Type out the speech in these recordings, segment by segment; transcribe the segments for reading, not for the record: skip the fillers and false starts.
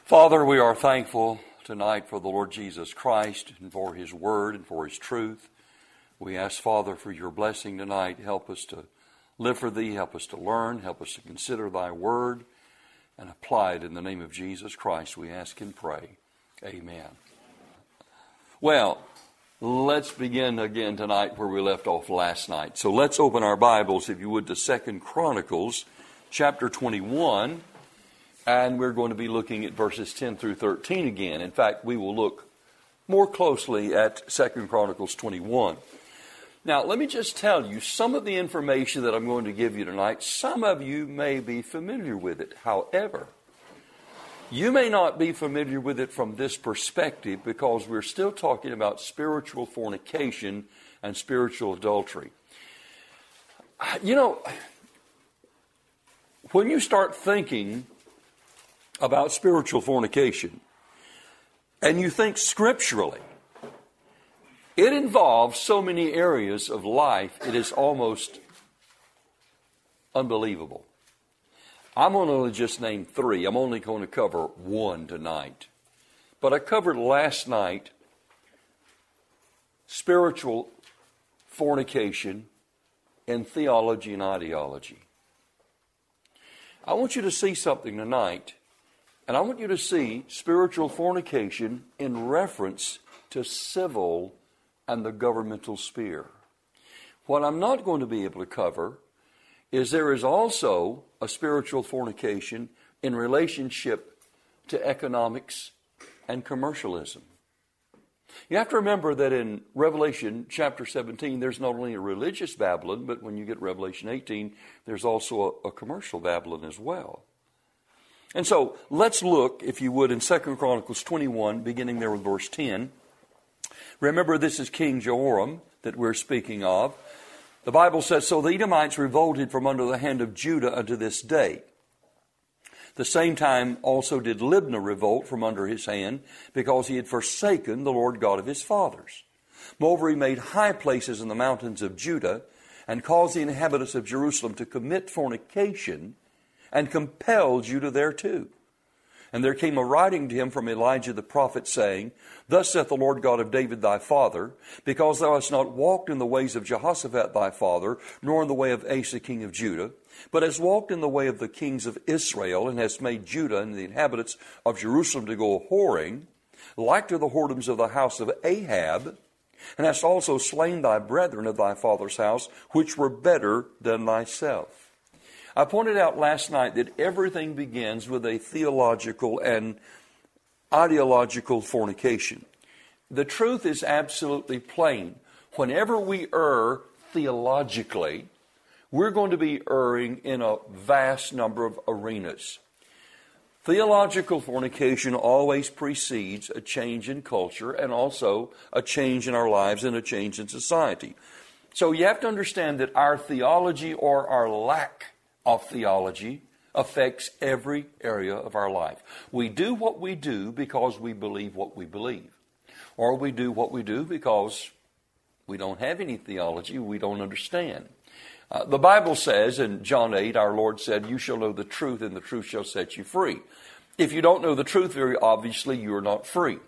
Father, we are thankful tonight for the Lord Jesus Christ and for His Word and for His truth. We ask, Father, for your blessing tonight. Help us to live for Thee, help us to learn, help us to consider Thy Word and apply it in the name of Jesus Christ. We ask and pray. Amen. Well, let's begin again tonight where we left off last night. So let's open our Bibles, if you would, to 2 Chronicles chapter 21. And we're going to be looking at verses 10 through 13 again. In fact, we will look more closely at 2 Chronicles 21. Now, let me just tell you, some of the information that I'm going to give you tonight, some of you may be familiar with it. However, you may not be familiar with it from this perspective because we're still talking about spiritual fornication and spiritual adultery. You know, when you start thinking about spiritual fornication, and you think scripturally, it involves so many areas of life, it is almost unbelievable. I'm going to only just name three. I'm only going to cover one tonight. But I covered last night spiritual fornication and theology and ideology. I want you to see something tonight. And I want you to see spiritual fornication in reference to civil and the governmental sphere. What I'm not going to be able to cover is there is also a spiritual fornication in relationship to economics and commercialism. You have to remember that in Revelation chapter 17, there's not only a religious Babylon, but when you get Revelation 18, there's also a commercial Babylon as well. And so let's look, if you would, in 2 Chronicles 21, beginning there with verse 10. Remember, this is King Jehoram that we're speaking of. The Bible says, "So the Edomites revolted from under the hand of Judah unto this day. The same time also did Libnah revolt from under his hand, because he had forsaken the Lord God of his fathers. Moreover, he made high places in the mountains of Judah, and caused the inhabitants of Jerusalem to commit fornication, and compelled Judah thereto. And there came a writing to him from Elijah the prophet, saying, Thus saith the Lord God of David thy father, because thou hast not walked in the ways of Jehoshaphat thy father, nor in the way of Asa king of Judah, but hast walked in the way of the kings of Israel, and hast made Judah and the inhabitants of Jerusalem to go whoring, like to the whoredoms of the house of Ahab, and hast also slain thy brethren of thy father's house, which were better than thyself." I pointed out last night that everything begins with a theological and ideological fornication. The truth is absolutely plain. Whenever we err theologically, we're going to be erring in a vast number of arenas. Theological fornication always precedes a change in culture and also a change in our lives and a change in society. So you have to understand that our theology or our lack of theology affects every area of our life. We do what we do because we believe what we believe. Or we do what we do because we don't have any theology, we don't understand. The Bible says in John 8, our Lord said, "You shall know the truth, and the truth shall set you free." If you don't know the truth, very obviously you are not free.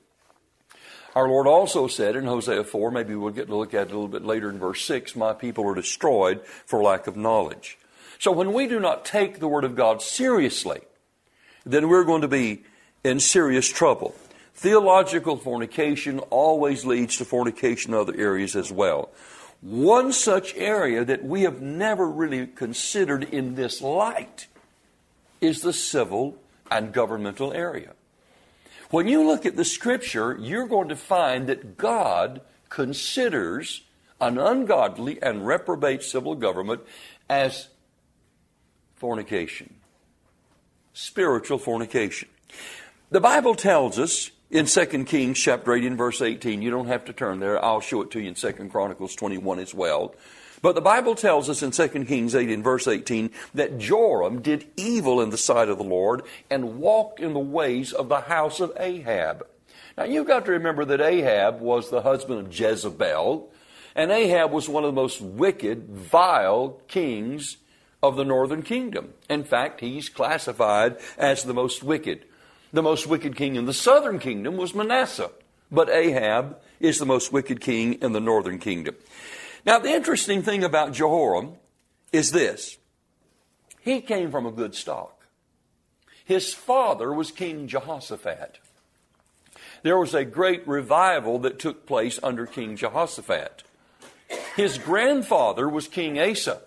Our Lord also said in Hosea 4, maybe we'll get to look at it a little bit later in verse 6, "My people are destroyed for lack of knowledge." So when we do not take the Word of God seriously, then we're going to be in serious trouble. Theological fornication always leads to fornication in other areas as well. One such area that we have never really considered in this light is the civil and governmental area. When you look at the Scripture, you're going to find that God considers an ungodly and reprobate civil government as fornication, spiritual fornication. The Bible tells us in 2 Kings chapter 8 and verse 18, you don't have to turn there, I'll show it to you in 2 Chronicles 21 as well. But the Bible tells us in 2 Kings 8 and verse 18 that Joram did evil in the sight of the Lord and walked in the ways of the house of Ahab. Now you've got to remember that Ahab was the husband of Jezebel, and Ahab was one of the most wicked, vile kings of the northern kingdom. In fact, he's classified as the most wicked. The most wicked king in the southern kingdom was Manasseh, but Ahab is the most wicked king in the northern kingdom. Now, the interesting thing about Jehoram is this. He came from a good stock. His father was King Jehoshaphat. There was a great revival that took place under King Jehoshaphat. His grandfather was King Asa.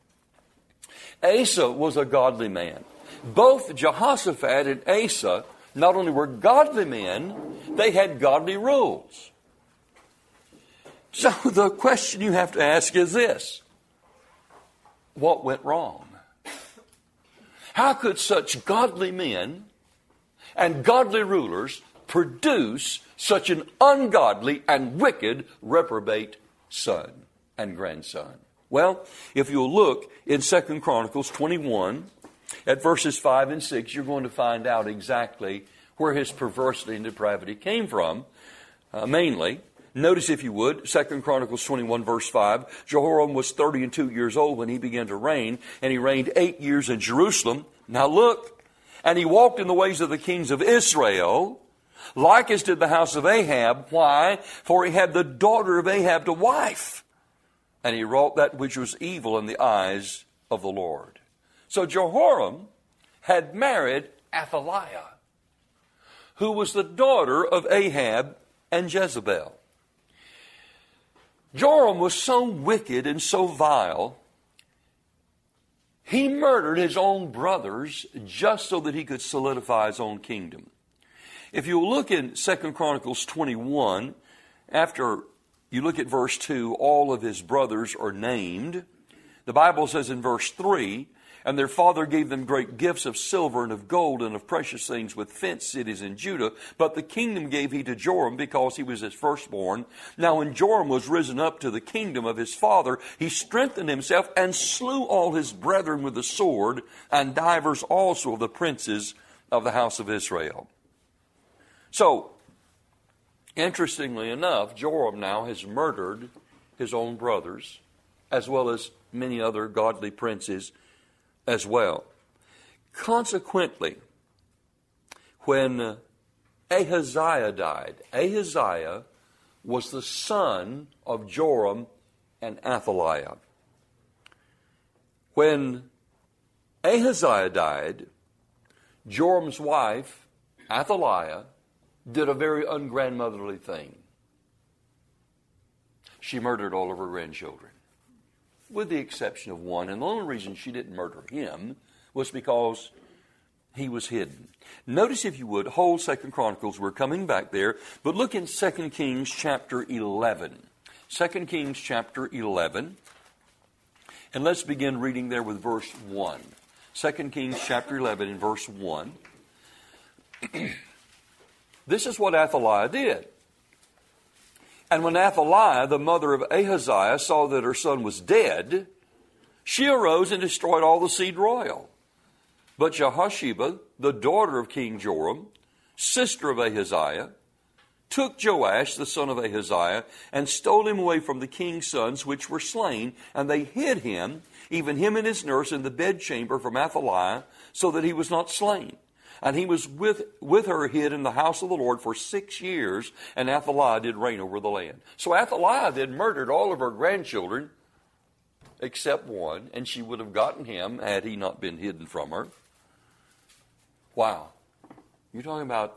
Asa was a godly man. Both Jehoshaphat and Asa not only were godly men, they had godly rules. So the question you have to ask is this. What went wrong? How could such godly men and godly rulers produce such an ungodly and wicked reprobate son and grandson? Well, if you'll look in 2 Chronicles 21 at verses 5 and 6, you're going to find out exactly where his perversity and depravity came from, mainly. Notice, if you would, 2 Chronicles 21 verse 5, Jehoram was 32 years old when he began to reign, and he reigned 8 years in Jerusalem. Now look, and he walked in the ways of the kings of Israel, like as did the house of Ahab. Why? For he had the daughter of Ahab to wife, and he wrought that which was evil in the eyes of the Lord. So Jehoram had married Athaliah, who was the daughter of Ahab and Jezebel. Joram was so wicked and so vile, he murdered his own brothers just so that he could solidify his own kingdom. If you look in 2 Chronicles 21, after you look at verse 2, all of his brothers are named. The Bible says in verse 3, and their father gave them great gifts of silver and of gold and of precious things with fenced cities in Judah. But the kingdom gave he to Joram because he was his firstborn. Now when Joram was risen up to the kingdom of his father, he strengthened himself and slew all his brethren with the sword, and divers also of the princes of the house of Israel. So, interestingly enough, Joram now has murdered his own brothers, as well as many other godly princes as well. Consequently, when Ahaziah died, Ahaziah was the son of Joram and Athaliah. When Ahaziah died, Joram's wife, Athaliah, did a very ungrandmotherly thing. She murdered all of her grandchildren, with the exception of one. And the only reason she didn't murder him was because he was hidden. Notice, if you would, whole 2 Chronicles. We're coming back there. But look in 2 Kings chapter 11. 2 Kings chapter 11. And let's begin reading there with verse 1. 2 Kings chapter 11 and verse 1. This is what Athaliah did. And when Athaliah, the mother of Ahaziah, saw that her son was dead, she arose and destroyed all the seed royal. But Jehosheba, the daughter of King Joram, sister of Ahaziah, took Joash, the son of Ahaziah, and stole him away from the king's sons which were slain, and they hid him, even him and his nurse, in the bedchamber from Athaliah, so that he was not slain. And he was with her hid in the house of the Lord for 6 years, and Athaliah did reign over the land. So Athaliah then murdered all of her grandchildren, except one, and she would have gotten him had he not been hidden from her. Wow. You're talking about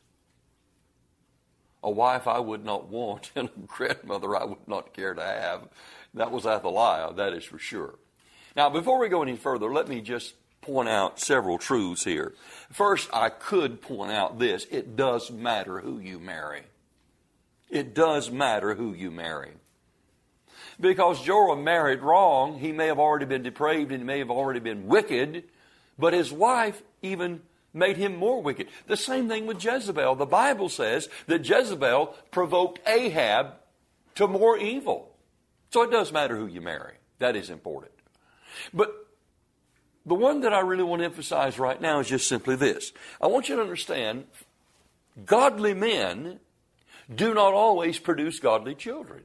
a wife I would not want and a grandmother I would not care to have. That was Athaliah, that is for sure. Now, before we go any further, let me just point out several truths here. First, I could point out this. It does matter who you marry. It does matter who you marry. Because Joram married wrong, he may have already been depraved and he may have already been wicked, but his wife even made him more wicked. The same thing with Jezebel. The Bible says that Jezebel provoked Ahab to more evil. So it does matter who you marry. That is important. But the one that I really want to emphasize right now is just simply this. I want you to understand, godly men do not always produce godly children.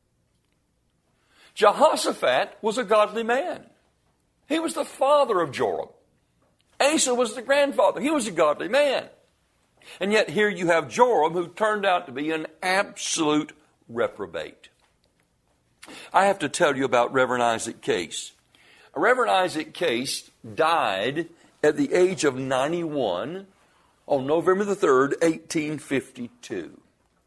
Jehoshaphat was a godly man. He was the father of Joram. Asa was the grandfather. He was a godly man. And yet here you have Joram, who turned out to be an absolute reprobate. I have to tell you about Reverend Isaac Case. Reverend Isaac Case died at the age of 91 on November the 3rd, 1852.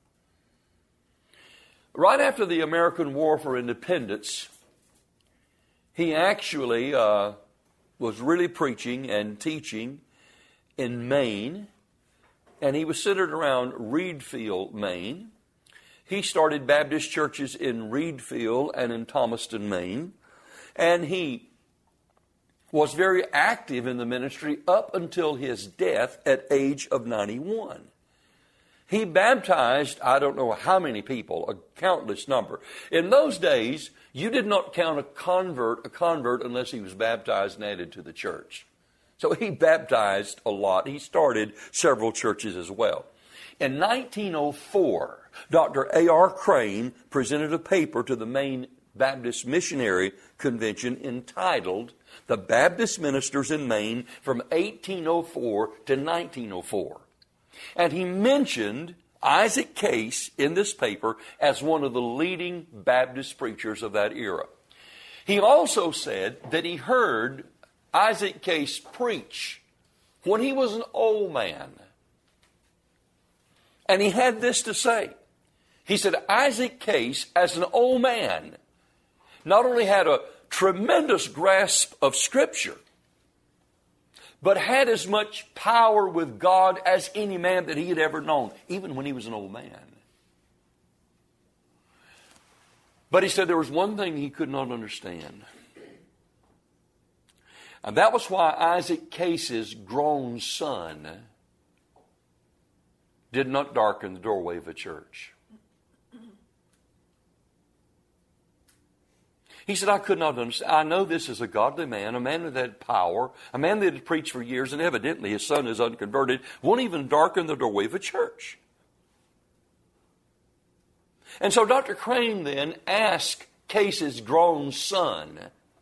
Right after the American War for Independence, he actually was really preaching and teaching in Maine, and he was centered around Reedfield, Maine. He started Baptist churches in Reedfield and in Thomaston, Maine, and he was very active in the ministry up until his death at age of 91. He baptized, I don't know how many people, a countless number. In those days, you did not count a convert unless he was baptized and added to the church. So he baptized a lot. He started several churches as well. In 1904, Dr. A.R. Crane presented a paper to the Maine Baptist Missionary Convention entitled The Baptist Ministers in Maine from 1804 to 1904. And he mentioned Isaac Case in this paper as one of the leading Baptist preachers of that era. He also said that he heard Isaac Case preach when he was an old man. And he had this to say. He said, Isaac Case, as an old man, not only had a tremendous grasp of Scripture, but had as much power with God as any man that he had ever known, even when he was an old man. But he said there was one thing he could not understand. And that was why Isaac Case's grown son did not darken the doorway of a church. He said, I could not understand. I know this is a godly man, a man that had power, a man that had preached for years, and evidently his son is unconverted, won't even darken the doorway of a church. And so Dr. Crane then asked Case's grown son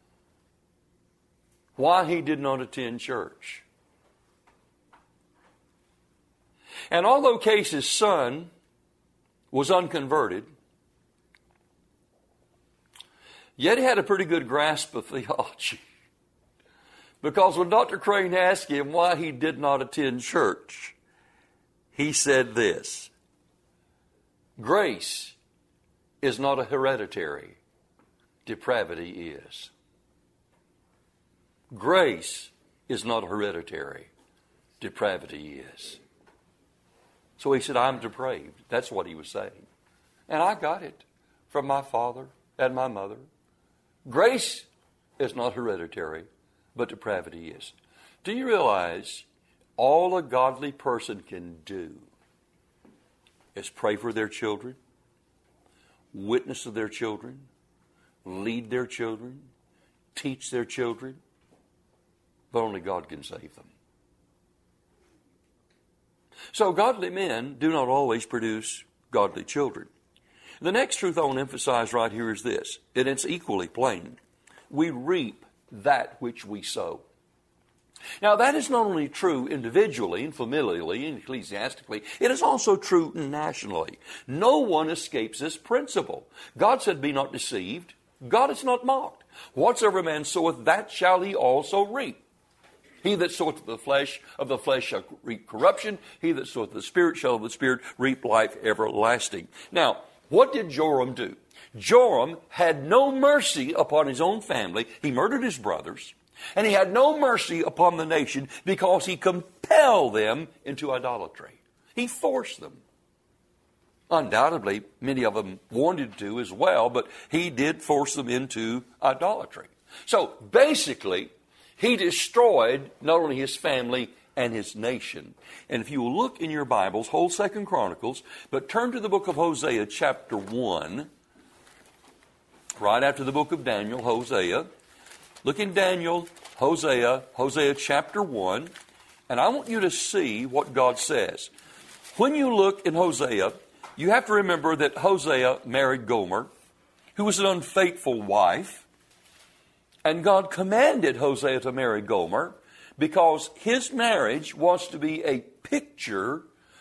why he did not attend church. And although Case's son was unconverted, yet he had a pretty good grasp of theology. Because when Dr. Crane asked him why he did not attend church, he said this: grace is not a hereditary, depravity is. Grace is not hereditary, depravity is. So he said, I'm depraved. That's what he was saying. And I got it from my father and my mother. Grace is not hereditary, but depravity is. Do you realize all a godly person can do is pray for their children, witness to their children, lead their children, teach their children, but only God can save them. So godly men do not always produce godly children. The next truth I want to emphasize right here is this, and it's equally plain. We reap that which we sow. Now, that is not only true individually and familially and ecclesiastically, it is also true nationally. No one escapes this principle. God said, be not deceived. God is not mocked. Whatsoever man soweth, that shall he also reap. He that soweth of the flesh shall reap corruption. He that soweth the Spirit shall of the Spirit reap life everlasting. Now, what did Joram do? Joram had no mercy upon his own family. He murdered his brothers. And he had no mercy upon the nation because he compelled them into idolatry. He forced them. Undoubtedly, many of them wanted to as well, but he did force them into idolatry. So basically, he destroyed not only his family and his nation. And if you will look in your Bibles, hold 2 Chronicles, but turn to the book of Hosea chapter 1, right after the book of Daniel, Hosea. Look in Daniel, Hosea chapter 1, and I want you to see what God says. When you look in Hosea, you have to remember that Hosea married Gomer, who was an unfaithful wife. And God commanded Hosea to marry Gomer because his marriage was to be a picture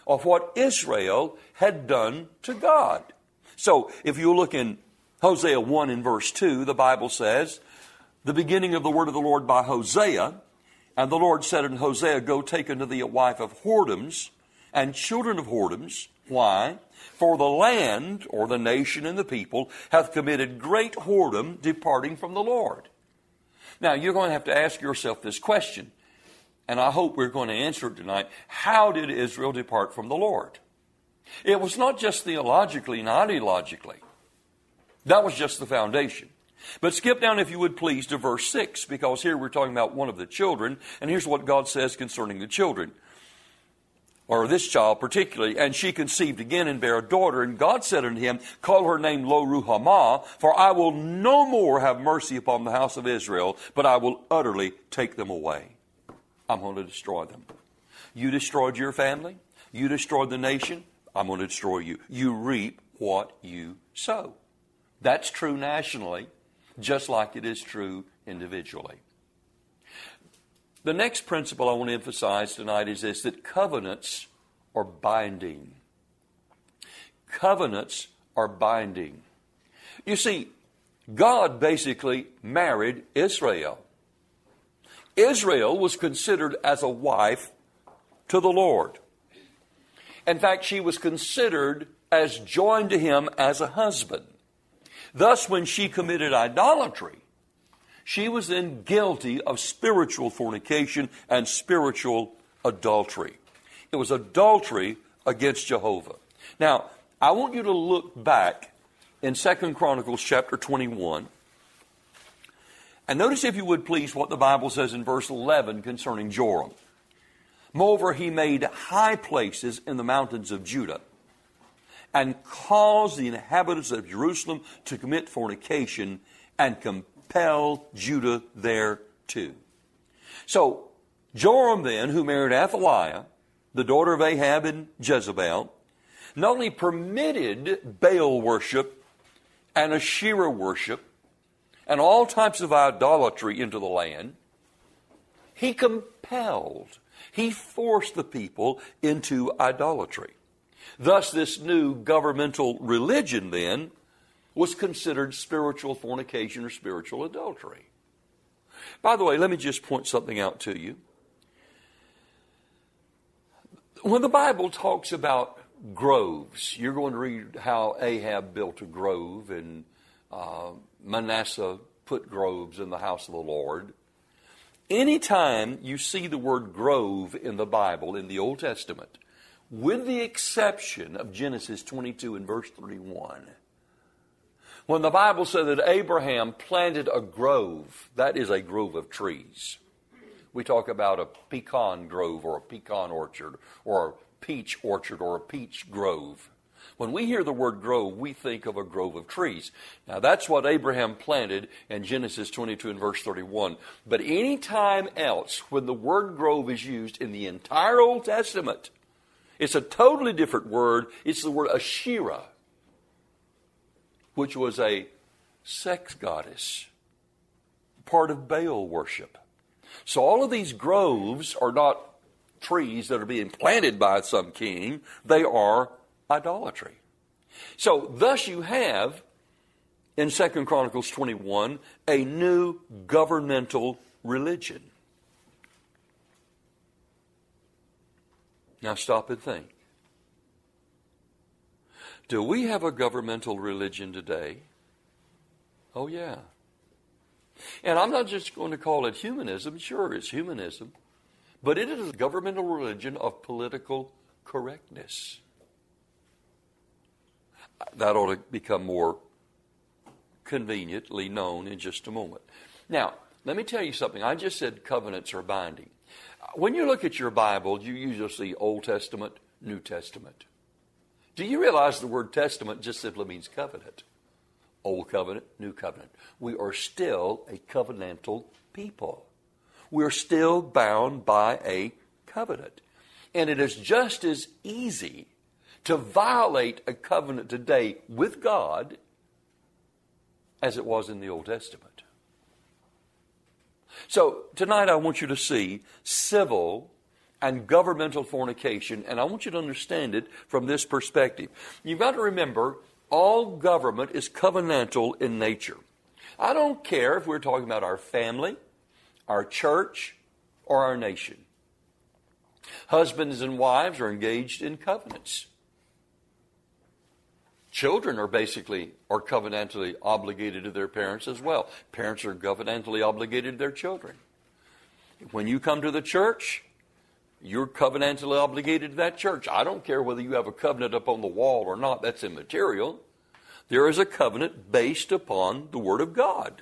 of what Israel had done to God. So if you look in Hosea 1 and verse 2, the Bible says, the beginning of the word of the Lord by Hosea, and the Lord said unto Hosea, Go take unto thee a wife of whoredoms and children of whoredoms. Why? For the land, or the nation and the people, hath committed great whoredom, departing from the Lord. Now, you're going to have to ask yourself this question, and I hope we're going to answer it tonight. How did Israel depart from the Lord? It was not just theologically and ideologically. That was just the foundation. But skip down, if you would please, to verse 6, because here we're talking about one of the children, and here's what God says concerning the children, or this child particularly. And she conceived again and bare a daughter, and God said unto him, Call her name Lo-Ruhamah, for I will no more have mercy upon the house of Israel, but I will utterly take them away. I'm going to destroy them. You destroyed your family. You destroyed the nation. I'm going to destroy you. You reap what you sow. That's true nationally, just like it is true individually. The next principle I want to emphasize tonight is this, that covenants are binding. Covenants are binding. You see, God basically married Israel. Israel was considered as a wife to the Lord. In fact, she was considered as joined to him as a husband. Thus, when she committed idolatry, she was then guilty of spiritual fornication and spiritual adultery. It was adultery against Jehovah. Now, I want you to look back in 2 Chronicles chapter 21. And notice, if you would please, what the Bible says in verse 11 concerning Joram. Moreover, he made high places in the mountains of Judah, and caused the inhabitants of Jerusalem to commit fornication, and compel Judah thereto. So, Joram then, who married Athaliah, the daughter of Ahab and Jezebel, not only permitted Baal worship and Asherah worship and all types of idolatry into the land, he compelled, he forced the people into idolatry. Thus, this new governmental religion then was considered spiritual fornication or spiritual adultery. By the way, let me just point something out to you. When the Bible talks about groves, you're going to read how Ahab built a grove and Manasseh put groves in the house of the Lord. Anytime you see the word grove in the Bible, in the Old Testament, with the exception of Genesis 22 and verse 31, when the Bible said that Abraham planted a grove, that is a grove of trees. We talk about a pecan grove or a pecan orchard or a peach orchard or a peach grove. When we hear the word grove, we think of a grove of trees. Now, that's what Abraham planted in Genesis 22 and verse 31. But any time else when the word grove is used in the entire Old Testament, it's a totally different word. It's the word Asherah, which was a sex goddess, part of Baal worship. So all of these groves are not trees that are being planted by some king. They are idolatry. So thus you have, in 2 Chronicles 21, a new governmental religion. Now stop and think. Do we have a governmental religion today? Oh, yeah. And I'm not just going to call it humanism. Sure, it's humanism. But it is a governmental religion of political correctness. That ought to become more conveniently known in just a moment. Now, let me tell you something. I just said covenants are binding. When you look at your Bible, you usually see Old Testament, New Testament. Do you realize the word testament just simply means covenant? Old covenant, new covenant. We are still a covenantal people. We're still bound by a covenant. And it is just as easy to violate a covenant today with God as it was in the Old Testament. So tonight I want you to see civil and governmental fornication, and I want you to understand it from this perspective. You've got to remember, all government is covenantal in nature. I don't care if we're talking about our family, our church, or our nation. Husbands and wives are engaged in covenants. Children are covenantally obligated to their parents as well. Parents are covenantally obligated to their children. When you come to the church, you're covenantally obligated to that church. I don't care whether you have a covenant up on the wall or not. That's immaterial. There is a covenant based upon the Word of God.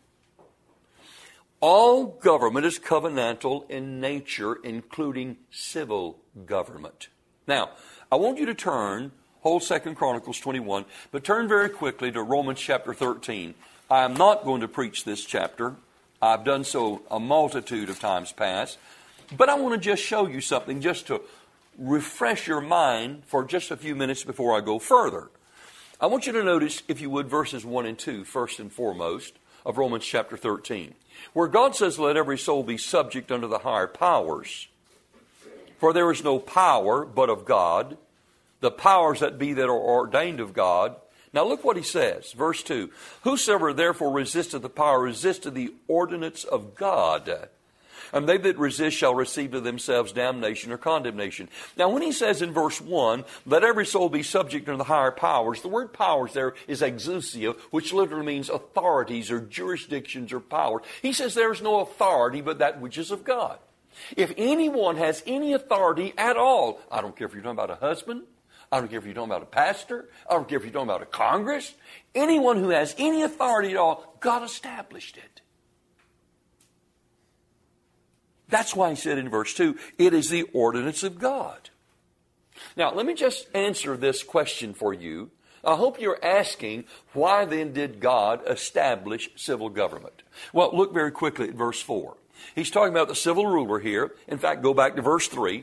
All government is covenantal in nature, including civil government. Now, I want you to turn, hold 2 Chronicles 21, but turn very quickly to Romans chapter 13. I am not going to preach this chapter. I've done so a multitude of times past. But I want to just show you something just to refresh your mind for just a few minutes before I go further. I want you to notice, if you would, verses 1 and 2, first and foremost, of Romans chapter 13, where God says, "Let every soul be subject unto the higher powers. For there is no power but of God, the powers that be that are ordained of God." Now look what he says, verse 2. "Whosoever therefore resisteth the power resisteth the ordinance of God. And they that resist shall receive to themselves damnation or condemnation." Now when he says in verse 1, "Let every soul be subject unto the higher powers," the word powers there is exousia, which literally means authorities or jurisdictions or power. He says there is no authority but that which is of God. If anyone has any authority at all, I don't care if you're talking about a husband, I don't care if you're talking about a pastor, I don't care if you're talking about a Congress, anyone who has any authority at all, God established it. That's why he said in verse 2, it is the ordinance of God. Now, let me just answer this question for you. I hope you're asking, why then did God establish civil government? Well, look very quickly at verse 4. He's talking about the civil ruler here. In fact, go back to verse 3.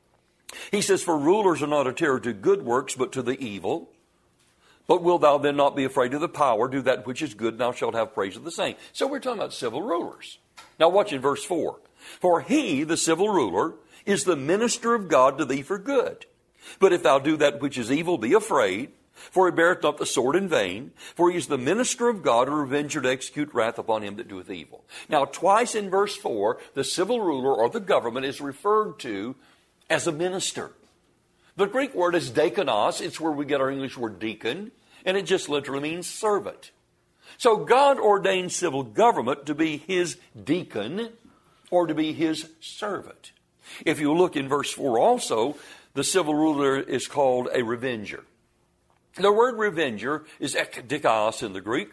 He says, "For rulers are not a terror to good works, but to the evil. But wilt thou then not be afraid of the power? Do that which is good, and thou shalt have praise of the same." So we're talking about civil rulers. Now watch in verse 4. "For he," the civil ruler, "is the minister of God to thee for good. But if thou do that which is evil, be afraid. For he beareth not the sword in vain. For he is the minister of God, a revenger to execute wrath upon him that doeth evil." Now twice in verse 4, the civil ruler or the government is referred to as a minister. The Greek word is diakonos. It's where we get our English word deacon. And it just literally means servant. So God ordained civil government to be his deacon or to be his servant. If you look in verse 4 also, the civil ruler is called a revenger. The word revenger is ekdikos in the Greek.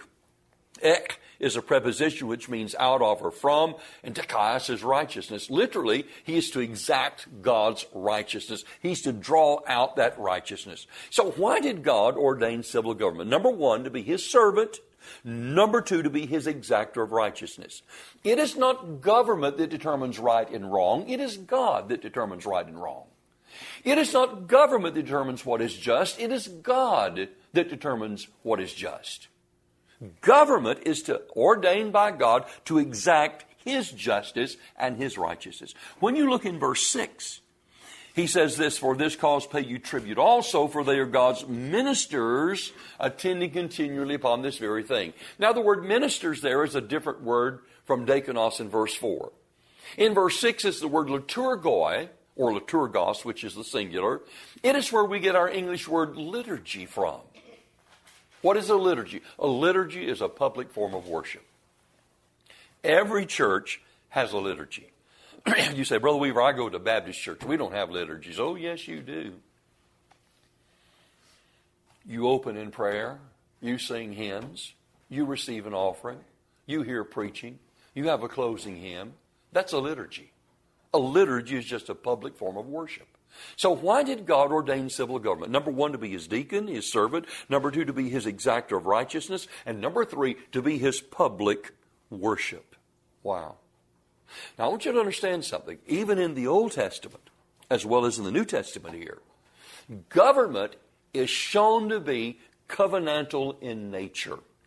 Ek is a preposition which means out of or from, and dikaios is righteousness. Literally, he is to exact God's righteousness. He's to draw out that righteousness. So why did God ordain civil government? Number one, to be his servant. Number two, to be his exactor of righteousness. It is not government that determines right and wrong. It is God that determines right and wrong. It is not government that determines what is just. It is God that determines what is just. Government is ordained by God to exact his justice and his righteousness. When you look in verse 6, he says this, "For this cause pay you tribute also, for they are God's ministers, attending continually upon this very thing." Now the word ministers there is a different word from diakonos in verse 4. In verse 6 is the word liturgoi, or liturgos, which is the singular. It is where we get our English word liturgy from. What is a liturgy? A liturgy is a public form of worship. Every church has a liturgy. You say, "Brother Weaver, I go to Baptist church. We don't have liturgies." Oh, yes, you do. You open in prayer. You sing hymns. You receive an offering. You hear preaching. You have a closing hymn. That's a liturgy. A liturgy is just a public form of worship. So why did God ordain civil government? Number one, to be his deacon, his servant. Number two, to be his exactor of righteousness. And number three, to be his public worship. Wow. Now I want you to understand something. Even in the Old Testament, as well as in the New Testament here, government is shown to be covenantal in nature.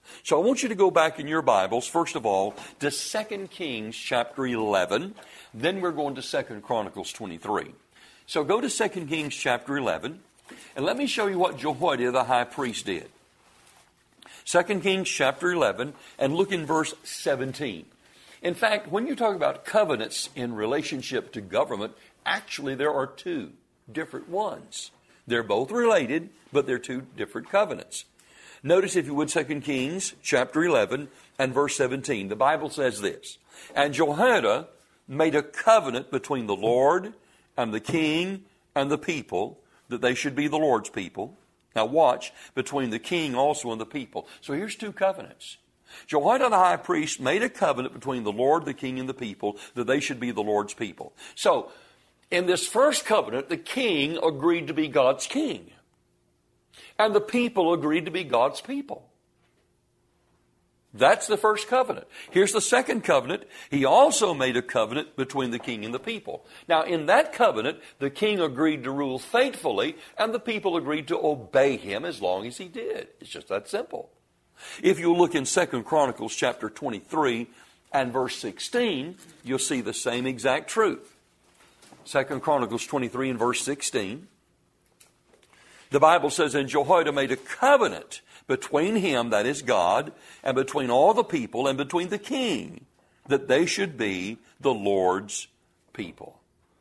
So I want you to go back in your Bibles, first of all, to 2 Kings chapter 11. Then we're going to 2 Chronicles 23. So go to 2 Kings chapter 11, and let me show you what Jehoiada the high priest did. 2 Kings chapter 11, and look in verse 17. In fact, when you talk about covenants in relationship to government, actually there are two different ones. They're both related, but they're two different covenants. Notice, if you would, 2 Kings chapter 11 and verse 17. The Bible says this, "And Jehoiada made a covenant between the Lord and the king and the people, that they should be the Lord's people." Now watch, between the king also and the people. So here's two covenants. Jehoiada the high priest made a covenant between the Lord, the king, and the people, that they should be the Lord's people. So, in this first covenant, the king agreed to be God's king. And the people agreed to be God's people. That's the first covenant. Here's the second covenant. He also made a covenant between the king and the people. Now, in that covenant, the king agreed to rule faithfully, and the people agreed to obey him as long as he did. It's just that simple. If you look in 2 Chronicles chapter 23 and verse 16, you'll see the same exact truth. 2 Chronicles 23 and verse 16. The Bible says, "And Jehoiada made a covenant between him," that is God, "and between all the people and between the king, that they should be the Lord's people."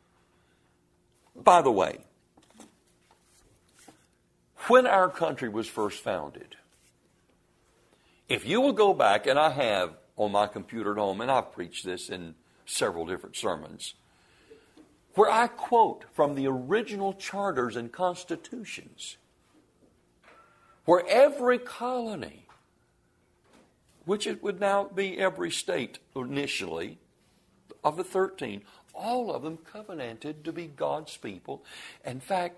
By the way, when our country was first founded, if you will go back, and I have on my computer at home, and I've preached this in several different sermons, where I quote from the original charters and constitutions, where every colony, which it would now be every state initially, of the 13, all of them covenanted to be God's people. In fact,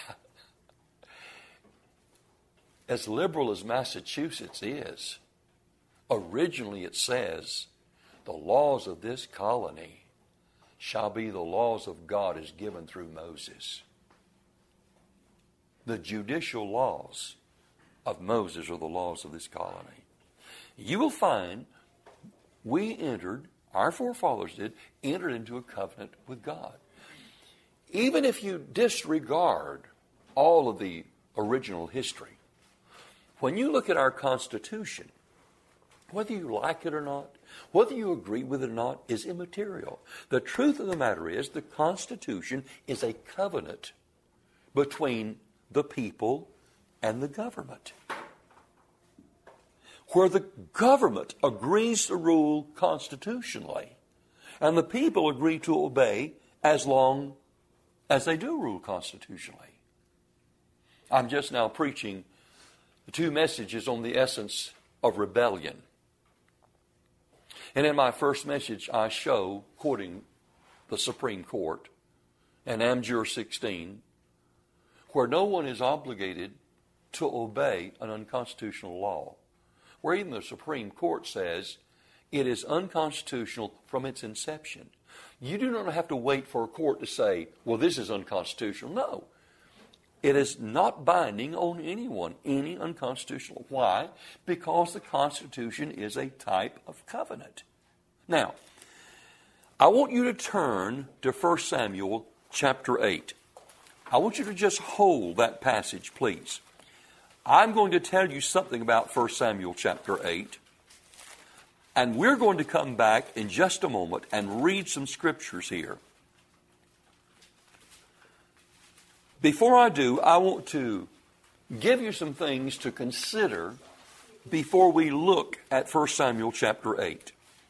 as liberal as Massachusetts is, originally it says, "The laws of this colony shall be the laws of God as given through Moses." The judicial laws of Moses are the laws of this colony. You will find we entered, our forefathers did, entered into a covenant with God. Even if you disregard all of the original history, when you look at our Constitution, whether you like it or not, whether you agree with it or not, is immaterial. The truth of the matter is the Constitution is a covenant between the people and the government, where the government agrees to rule constitutionally and the people agree to obey as long as they do rule constitutionally. I'm just now preaching the two messages on the essence of rebellion. And in my first message, I show, quoting the Supreme Court and Amjur 16, where no one is obligated to obey an unconstitutional law, where even the Supreme Court says it is unconstitutional from its inception. You do not have to wait for a court to say, "Well, this is unconstitutional." No. It is not binding on anyone, any unconstitutional. Why? Because the Constitution is a type of covenant. Now, I want you to turn to 1 Samuel chapter 8. I want you to just hold that passage, please. I'm going to tell you something about 1 Samuel chapter 8. And we're going to come back in just a moment and read some scriptures here. Before I do, I want to give you some things to consider before we look at 1 Samuel chapter 8.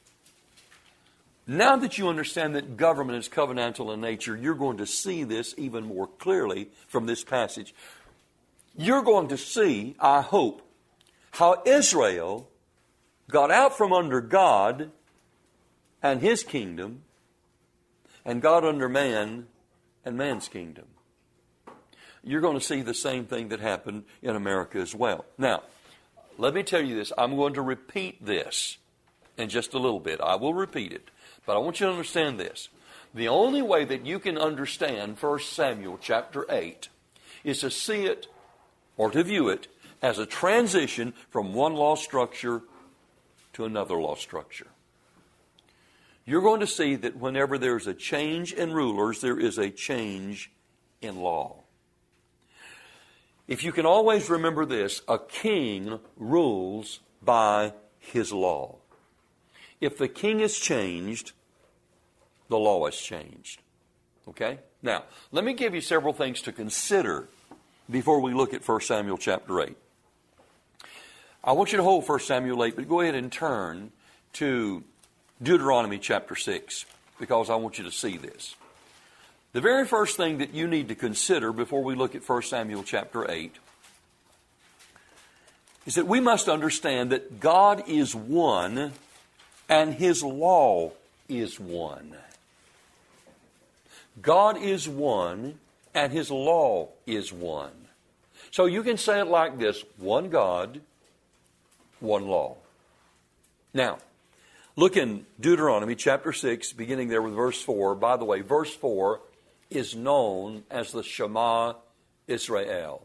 Now that you understand that government is covenantal in nature, you're going to see this even more clearly from this passage. You're going to see, I hope, how Israel got out from under God and His kingdom and got under man and man's kingdom. You're going to see the same thing that happened in America as well. Now, let me tell you this. I'm going to repeat this in just a little bit. I will repeat it. But I want you to understand this. The only way that you can understand 1 Samuel chapter 8 is to see it or to view it as a transition from one law structure to another law structure. You're going to see that whenever there's a change in rulers, there is a change in law. If you can always remember this, a king rules by his law. If the king is changed, the law is changed. Okay? Now, let me give you several things to consider before we look at 1 Samuel chapter 8. I want you to hold 1 Samuel 8, but go ahead and turn to Deuteronomy chapter 6, because I want you to see this. The very first thing that you need to consider before we look at 1 Samuel chapter 8 is that we must understand that God is one and His law is one. God is one and His law is one. So you can say it like this: one God, one law. Now, look in Deuteronomy chapter 6, beginning there with verse 4. By the way, verse 4 is known as the Shema Israel.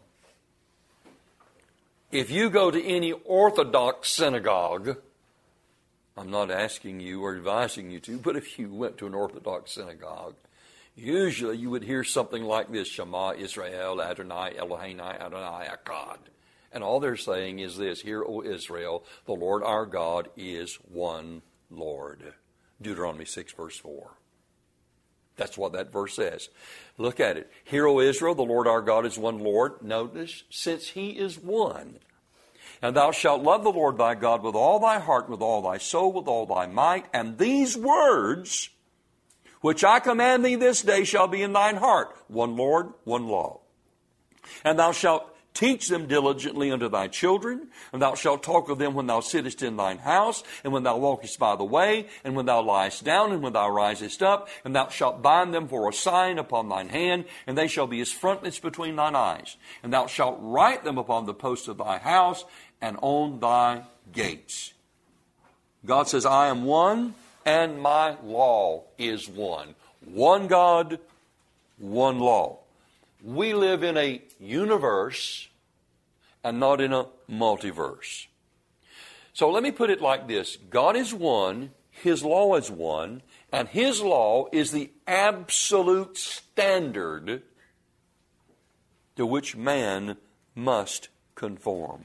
If you go to any Orthodox synagogue, I'm not asking you or advising you to, but if you went to an Orthodox synagogue, usually you would hear something like this: Shema Israel, Adonai Eloheinu, Adonai Echad. And all they're saying is this: Hear, O Israel, the Lord our God is one Lord. Deuteronomy 6, verse 4. That's what that verse says. Look at it. Hear, O Israel, the Lord our God is one Lord. Notice, since He is one. And thou shalt love the Lord thy God with all thy heart, with all thy soul, with all thy might. And these words, which I command thee this day, shall be in thine heart. One Lord, one law. And thou shalt teach them diligently unto thy children, and thou shalt talk of them when thou sittest in thine house, and when thou walkest by the way, and when thou liest down, and when thou risest up, and thou shalt bind them for a sign upon thine hand, and they shall be as frontlets between thine eyes. And thou shalt write them upon the posts of thy house, and on thy gates. God says, I am one, and my law is one. One God, one law. We live in a universe and not in a multiverse. So let me put it like this. God is one, His law is one, and His law is the absolute standard to which man must conform.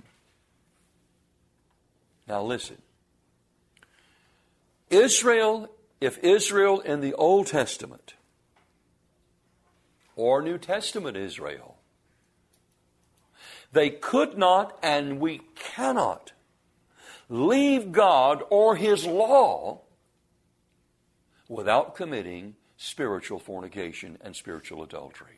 Now listen. If Israel in the Old Testament or New Testament Israel, they could not and we cannot leave God or His law without committing spiritual fornication and spiritual adultery.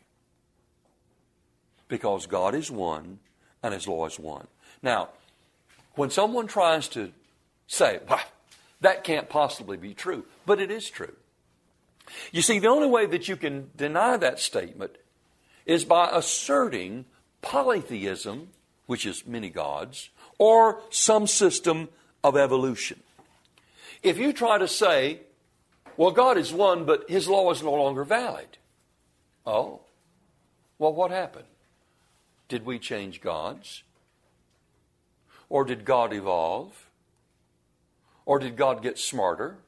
Because God is one and His law is one. Now, when someone tries to say, well, that can't possibly be true, but it is true. You see, the only way that you can deny that statement is by asserting polytheism, which is many gods, or some system of evolution. If you try to say, well, God is one, but His law is no longer valid. Oh, well, what happened? Did we change gods? Or did God evolve? Or did God get smarter?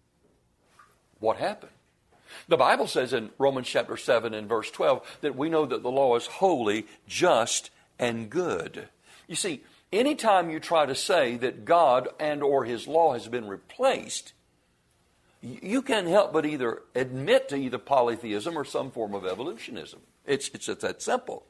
What happened? The Bible says in Romans chapter 7 and verse 12 that we know that the law is holy, just, and good. You see, anytime you try to say that God and or His law has been replaced, you can't help but either admit to either polytheism or some form of evolutionism. It's that simple.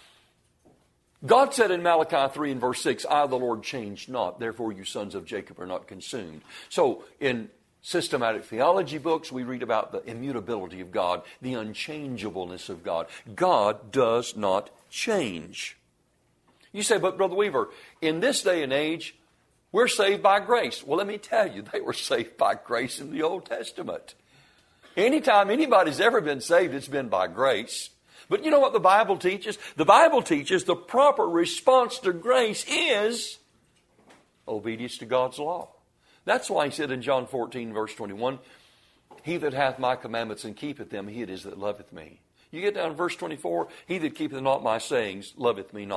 God said in Malachi 3 and verse 6, I, the Lord, change not, therefore you sons of Jacob are not consumed. So in systematic theology books, we read about the immutability of God, the unchangeableness of God. God does not change. You say, but Brother Weaver, in this day and age, we're saved by grace. Well, let me tell you, they were saved by grace in the Old Testament. Anytime anybody's ever been saved, it's been by grace. But you know what the Bible teaches? The Bible teaches the proper response to grace is obedience to God's law. That's why He said in John 14, verse 21, He that hath my commandments and keepeth them, he it is that loveth me. You get down to verse 24, He that keepeth not my sayings loveth me not.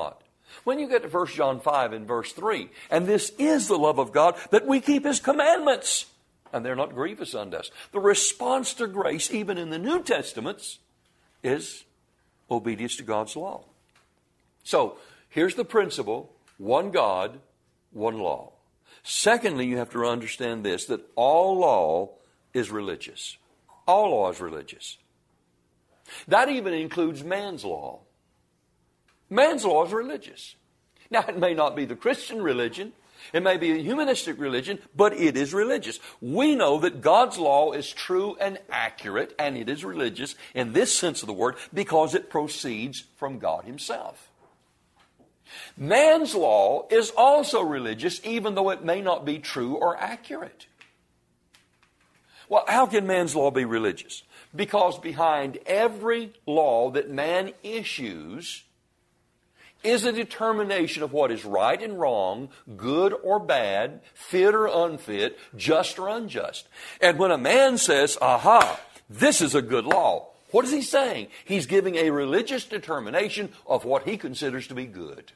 When you get to 1 John 5 and verse 3, and this is the love of God, that we keep His commandments, and they're not grievous unto us. The response to grace, even in the New Testaments, is obedience to God's law. So, here's the principle: one God, one law. Secondly, you have to understand this, that all law is religious. All law is religious. That even includes man's law. Man's law is religious. Now, it may not be the Christian religion. It may be a humanistic religion, but it is religious. We know that God's law is true and accurate, and it is religious in this sense of the word because it proceeds from God Himself. Man's law is also religious, even though it may not be true or accurate. Well, how can man's law be religious? Because behind every law that man issues is a determination of what is right and wrong, good or bad, fit or unfit, just or unjust. And when a man says, aha, this is a good law, what is he saying? He's giving a religious determination of what he considers to be good.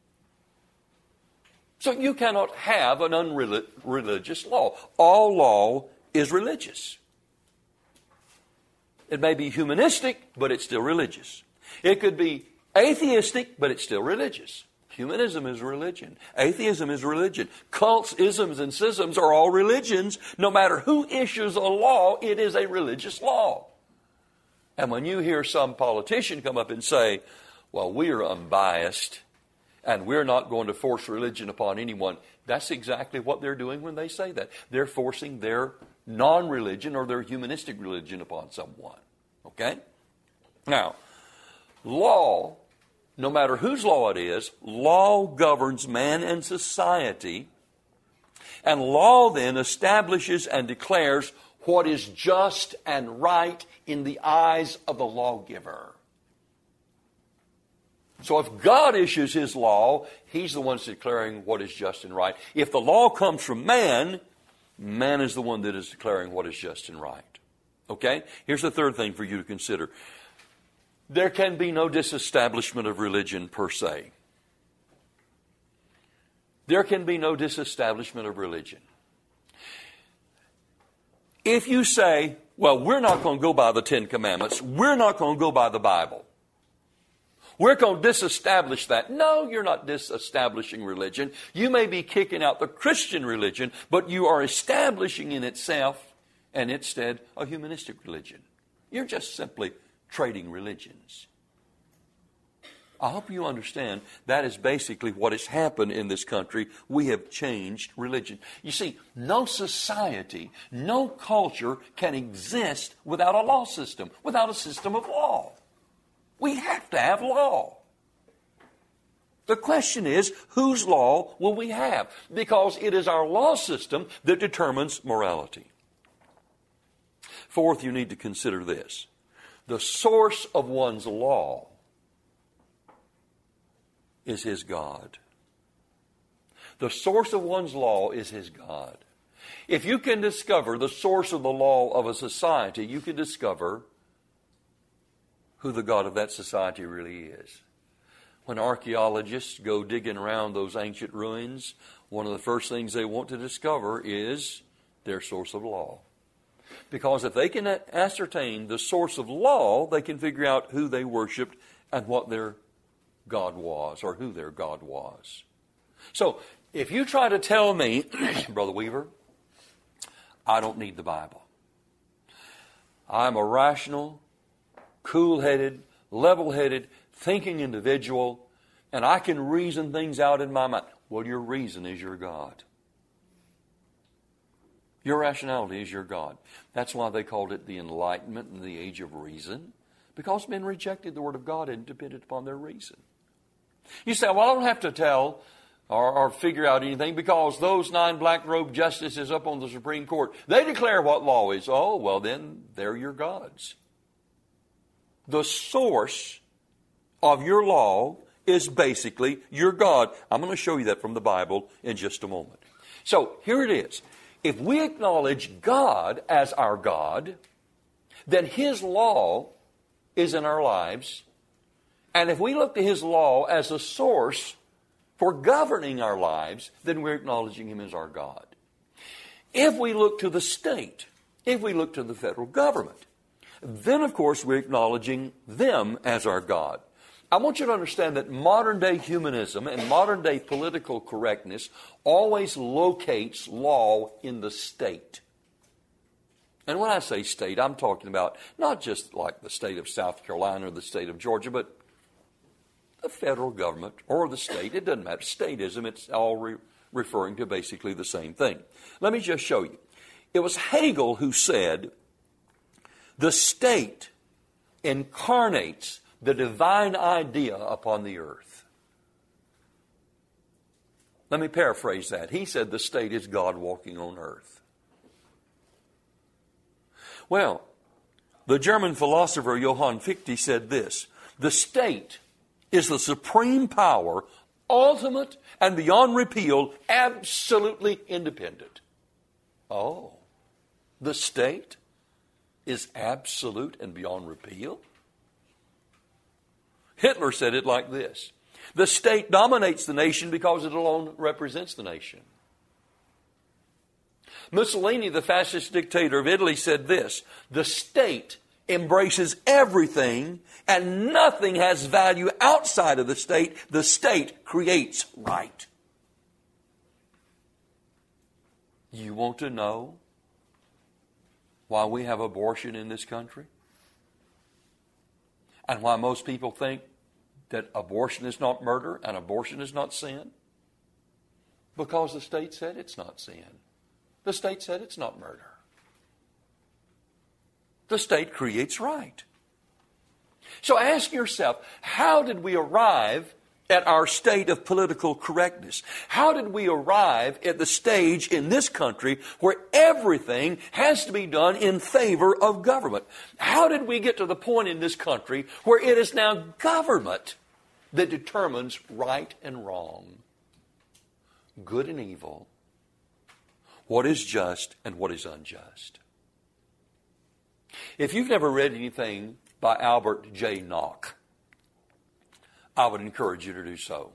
So you cannot have an unreligious law. All law is religious. It may be humanistic, but it's still religious. It could be atheistic, but it's still religious. Humanism is religion. Atheism is religion. Cults, isms, and schisms are all religions. No matter who issues a law, it is a religious law. And when you hear some politician come up and say, well, we are unbiased, and we're not going to force religion upon anyone, that's exactly what they're doing when they say that. They're forcing their non-religion or their humanistic religion upon someone. Okay? Now, law, no matter whose law it is, law governs man and society, and law then establishes and declares what is just and right in the eyes of the lawgiver. So if God issues His law, He's the one declaring what is just and right. If the law comes from man, man is the one that is declaring what is just and right. Okay? Here's the third thing for you to consider. There can be no disestablishment of religion per se. There can be no disestablishment of religion. If you say, well, we're not going to go by the Ten Commandments, we're not going to go by the Bible, we're going to disestablish that. No, you're not disestablishing religion. You may be kicking out the Christian religion, but you are establishing in itself and instead a humanistic religion. You're just simply trading religions. I hope you understand that is basically what has happened in this country. We have changed religion. You see, no society, no culture can exist without a law system, without a system of law. We have to have law. The question is, whose law will we have? Because it is our law system that determines morality. Fourth, you need to consider this. The source of one's law is his God. The source of one's law is his God. If you can discover the source of the law of a society, you can discover who the God of that society really is. When archaeologists go digging around those ancient ruins, one of the first things they want to discover is their source of law. Because if they can ascertain the source of law, they can figure out who they worshiped and what their God was, or who their God was. So, if you try to tell me, Brother Weaver, I don't need the Bible. I'm a rational, cool-headed, level-headed, thinking individual, and I can reason things out in my mind. Well, your reason is your God. Your rationality is your God. That's why they called it the Enlightenment and the Age of Reason, because men rejected the Word of God and depended upon their reason. You say, well, I don't have to tell or figure out anything because those 9 black-robed justices up on the Supreme Court, they declare what law is. Oh, well, then they're your gods. The source of your law is basically your God. I'm going to show you that from the Bible in just a moment. So here it is. If we acknowledge God as our God, then His law is in our lives. And if we look to His law as a source for governing our lives, then we're acknowledging Him as our God. If we look to the state, if we look to the federal government, then of course we're acknowledging them as our God. I want you to understand that modern day humanism and modern day political correctness always locates law in the state. And when I say state, I'm talking about not just like the state of South Carolina or the state of Georgia, but the federal government or the state. It doesn't matter. Statism, it's all referring to basically the same thing. Let me just show you. It was Hegel who said, the state incarnates the divine idea upon the earth. Let me paraphrase that. He said the state is God walking on earth. Well, the German philosopher Johann Fichte said this, the state is the supreme power, ultimate and beyond repeal, absolutely independent. Oh, the state is absolute and beyond repeal? Hitler said it like this, the state dominates the nation because it alone represents the nation. Mussolini, the fascist dictator of Italy, said this, the state embraces everything and nothing has value outside of the state. The state creates right. You want to know why we have abortion in this country? And why most people think that abortion is not murder and abortion is not sin? Because the state said it's not sin. The state said it's not murder. The state creates right. So ask yourself, how did we arrive at our state of political correctness? How did we arrive at the stage in this country where everything has to be done in favor of government? How did we get to the point in this country where it is now government that determines right and wrong, good and evil, what is just and what is unjust? If you've never read anything by Albert J. Nock, I would encourage you to do so.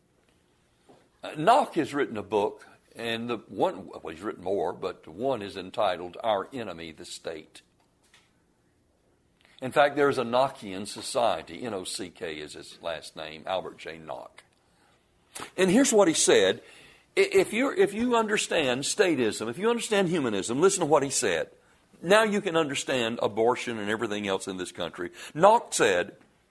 Nock has written a book, and he's written more, but one is entitled Our Enemy, the State. In fact, there's a Knockian Society, N-O-C-K is his last name, Albert J. Nock. And here's what he said. If you understand statism, if you understand humanism, listen to what he said. Now you can understand abortion and everything else in this country. Nock said,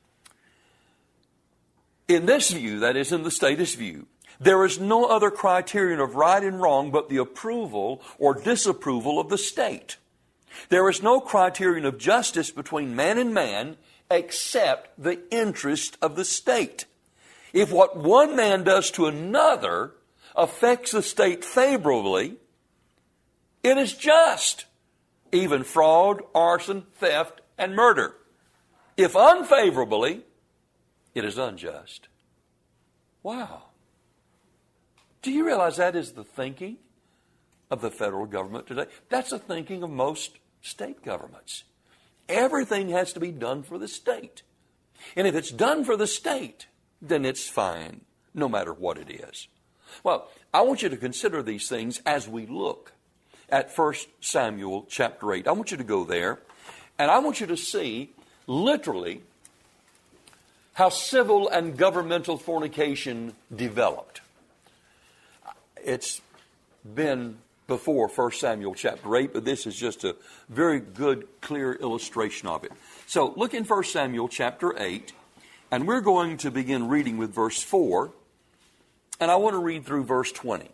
in this view, that is in the statist view, there is no other criterion of right and wrong but the approval or disapproval of the state. There is no criterion of justice between man and man except the interest of the state. If what one man does to another affects the state favorably, it is just. Even fraud, arson, theft, and murder. If unfavorably, it is unjust. Wow. Do you realize that is the thinking of the federal government today? That's the thinking of most state governments. Everything has to be done for the state. And if it's done for the state, then it's fine, no matter what it is. Well, I want you to consider these things as we look at 1 Samuel chapter 8. I want you to go there, and I want you to see, literally, how civil and governmental fornication developed. It's been before 1 Samuel chapter 8, but this is just a very good, clear illustration of it. So look in 1 Samuel chapter 8, and we're going to begin reading with verse 4, and I want to read through verse 20.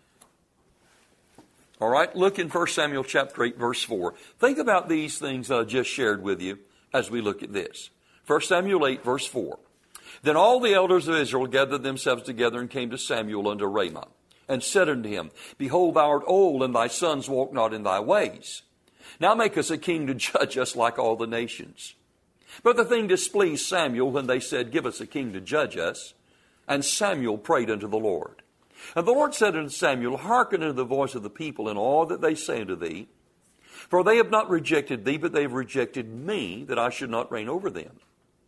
All right, look in 1 Samuel chapter 8, verse 4. Think about these things I just shared with you as we look at this. 1 Samuel 8, verse 4. Then all the elders of Israel gathered themselves together and came to Samuel unto Ramah, and said unto him, Behold, thou art old, and thy sons walk not in thy ways. Now make us a king to judge us like all the nations. But the thing displeased Samuel when they said, Give us a king to judge us. And Samuel prayed unto the Lord. And the Lord said unto Samuel, Hearken unto the voice of the people in all that they say unto thee. For they have not rejected thee, but they have rejected me, that I should not reign over them.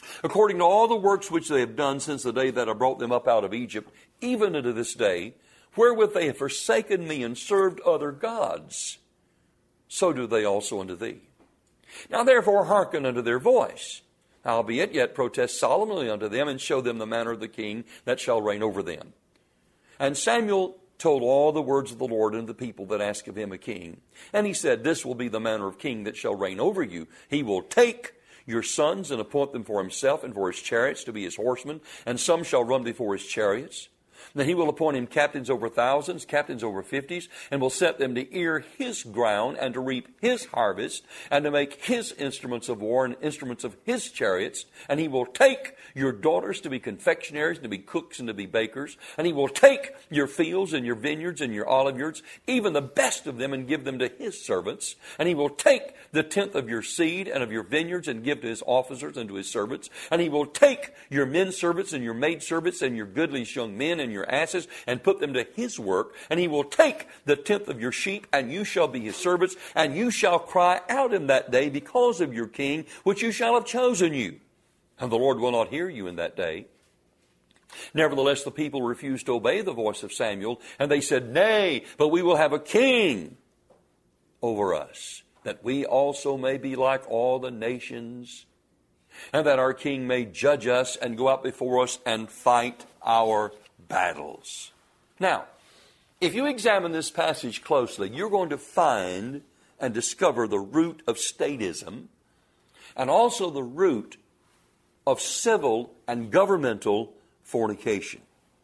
according to all the works which they have done since the day that I brought them up out of Egypt, even unto this day, wherewith they have forsaken me and served other gods, so do they also unto thee. Now therefore hearken unto their voice. Howbeit yet protest solemnly unto them, and show them the manner of the king that shall reign over them. And Samuel told all the words of the Lord unto the people that asked of him a king. And he said, This will be the manner of king that shall reign over you. He will take your sons and appoint them for himself and for his chariots to be his horsemen, and some shall run before his chariots. Then he will appoint him captains over thousands, captains over 50s, and will set them to ear his ground and to reap his harvest, and to make his instruments of war and instruments of his chariots. And he will take your daughters to be confectionaries, to be cooks, and to be bakers. And he will take your fields and your vineyards and your olive yards, even the best of them, and give them to his servants. And he will take the tenth of your seed and of your vineyards and give to his officers and to his servants. And he will take your men servants and your maid servants and your goodliest young men and your asses and put them to his work. And he will take the tenth of your sheep, and you shall be his servants, and you shall cry out in that day because of your king, which you shall have chosen you. And the Lord will not hear you in that day. Nevertheless, the people refused to obey the voice of Samuel, and they said, Nay, but we will have a king over us, that we also may be like all the nations, and that our king may judge us and go out before us and fight our battles. Now, if you examine this passage closely, you're going to find and discover the root of statism, and also the root of civil and governmental fornication.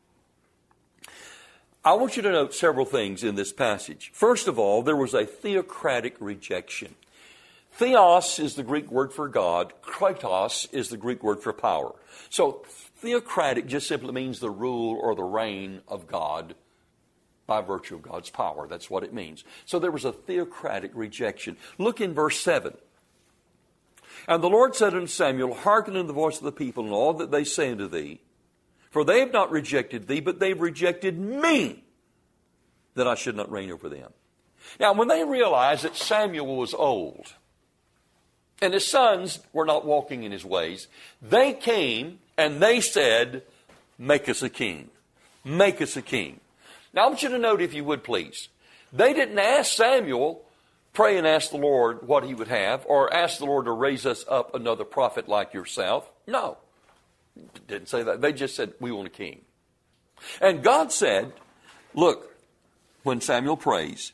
I want you to note several things in this passage. First of all, there was a theocratic rejection. Theos is the Greek word for God. Kratos is the Greek word for power. So theocratic just simply means the rule or the reign of God by virtue of God's power. That's what it means. So there was a theocratic rejection. Look in verse 7. And the Lord said unto Samuel, Hearken unto the voice of the people and all that they say unto thee. For they have not rejected thee, but they've rejected me, that I should not reign over them. Now, when they realized that Samuel was old, and his sons were not walking in his ways, they came and they said, Make us a king. Make us a king. Now, I want you to note, if you would please, they didn't ask Samuel, pray and ask the Lord what he would have, or ask the Lord to raise us up another prophet like yourself. No. Didn't say that. They just said, we want a king. And God said, look, when Samuel prays,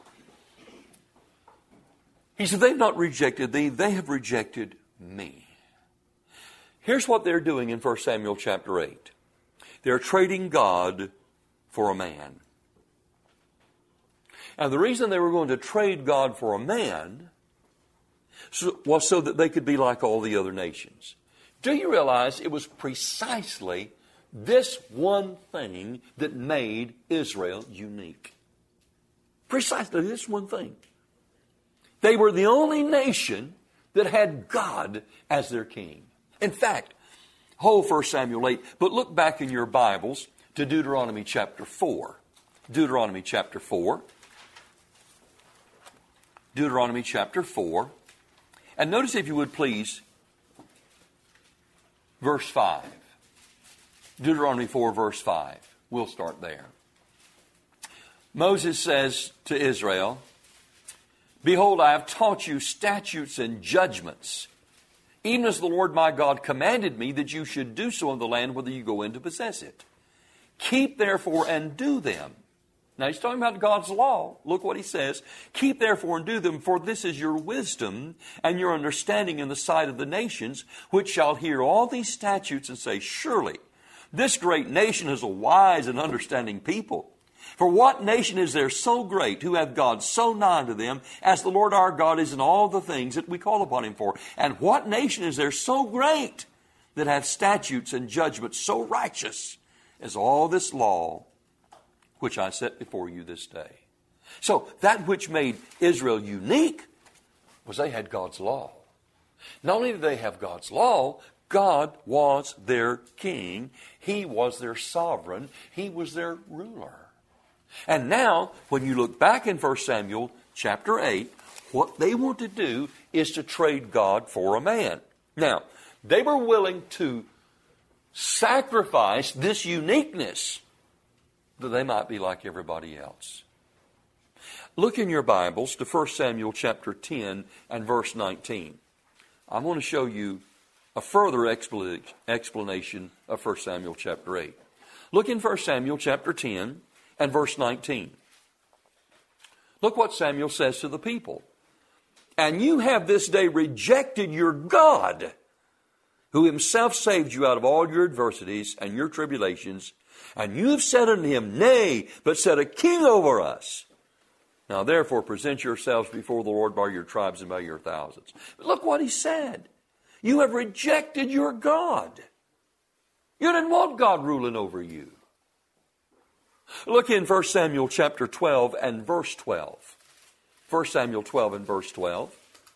he said, they've not rejected thee, they have rejected me. Here's what they're doing in 1 Samuel chapter 8. They're trading God for a man. And the reason they were going to trade God for a man was so that they could be like all the other nations. Do you realize it was precisely this one thing that made Israel unique? Precisely this one thing. They were the only nation that had God as their king. In fact, whole 1 Samuel 8, but look back in your Bibles to Deuteronomy chapter 4. Deuteronomy chapter 4. Deuteronomy chapter 4. And notice, if you would please, verse 5. Deuteronomy 4, verse 5. We'll start there. Moses says to Israel, Behold, I have taught you statutes and judgments, even as the Lord my God commanded me that you should do so in the land whither you go in to possess it. Keep therefore and do them. Now he's talking about God's law. Look what he says. Keep therefore and do them, for this is your wisdom and your understanding in the sight of the nations, which shall hear all these statutes and say, Surely this great nation is a wise and understanding people. For what nation is there so great, who hath God so nigh to them, as the Lord our God is in all the things that we call upon him for? And what nation is there so great, that hath statutes and judgments so righteous, as all this law which I set before you this day? So that which made Israel unique was they had God's law. Not only did they have God's law, God was their king. He was their sovereign. He was their ruler. And now, when you look back in 1 Samuel chapter 8, what they want to do is to trade God for a man. Now, They were willing to sacrifice this uniqueness that they might be like everybody else. Look in your Bibles to 1 Samuel chapter 10 and verse 19. I want to show you a further explanation of 1 Samuel chapter 8. Look in 1 Samuel chapter 10 and verse 19. Look what Samuel says to the people. And you have this day rejected your God, who himself saved you out of all your adversities and your tribulations, and you have said unto him, Nay, but set a king over us. Now therefore present yourselves before the Lord by your tribes and by your thousands. Look what he said. You have rejected your God. You didn't want God ruling over you. Look in 1 Samuel chapter 12 and verse 12. 1 Samuel 12 and verse 12.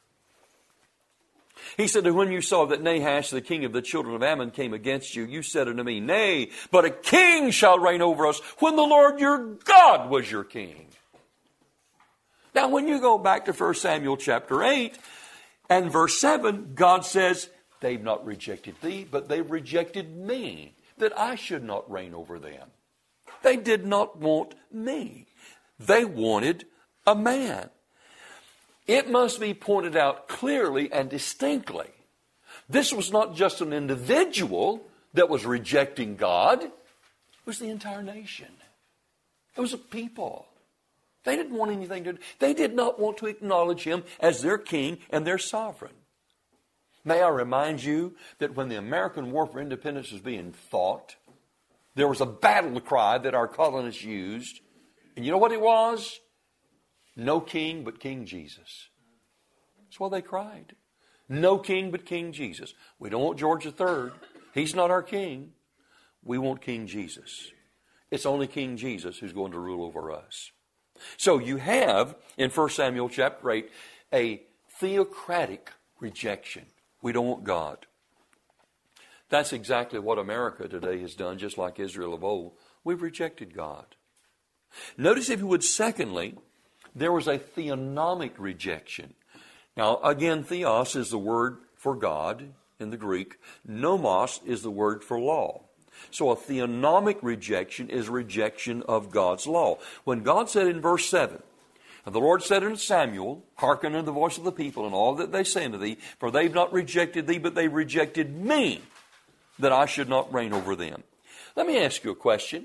He said, And when you saw that Nahash, the king of the children of Ammon, came against you, you said unto me, Nay, but a king shall reign over us, when the Lord your God was your king. Now, when you go back to 1 Samuel chapter 8 and verse 7, God says, They've not rejected thee, but they've rejected me, that I should not reign over them. They did not want me. They wanted a man. It must be pointed out clearly and distinctly. This was not just an individual that was rejecting God. It was the entire nation. It was a people. They didn't want anything to do. They did not want to acknowledge him as their king and their sovereign. May I remind you that when the American War for Independence was being fought, there was a battle cry that our colonists used. And you know what it was? No king but King Jesus. That's what they cried. No king but King Jesus. We don't want George III. He's not our king. We want King Jesus. It's only King Jesus who's going to rule over us. So you have, in 1 Samuel chapter 8, a theocratic rejection. We don't want God. That's exactly what America today has done, just like Israel of old. We've rejected God. Notice, if you would, secondly, there was a theonomic rejection. Now, again, theos is the word for God in the Greek. Nomos is the word for law. So a theonomic rejection is rejection of God's law. When God said in verse 7, And the Lord said unto Samuel, Hearken unto the voice of the people, and all that they say unto thee, for they've not rejected thee, but they rejected me, that I should not reign over them. Let me ask you a question.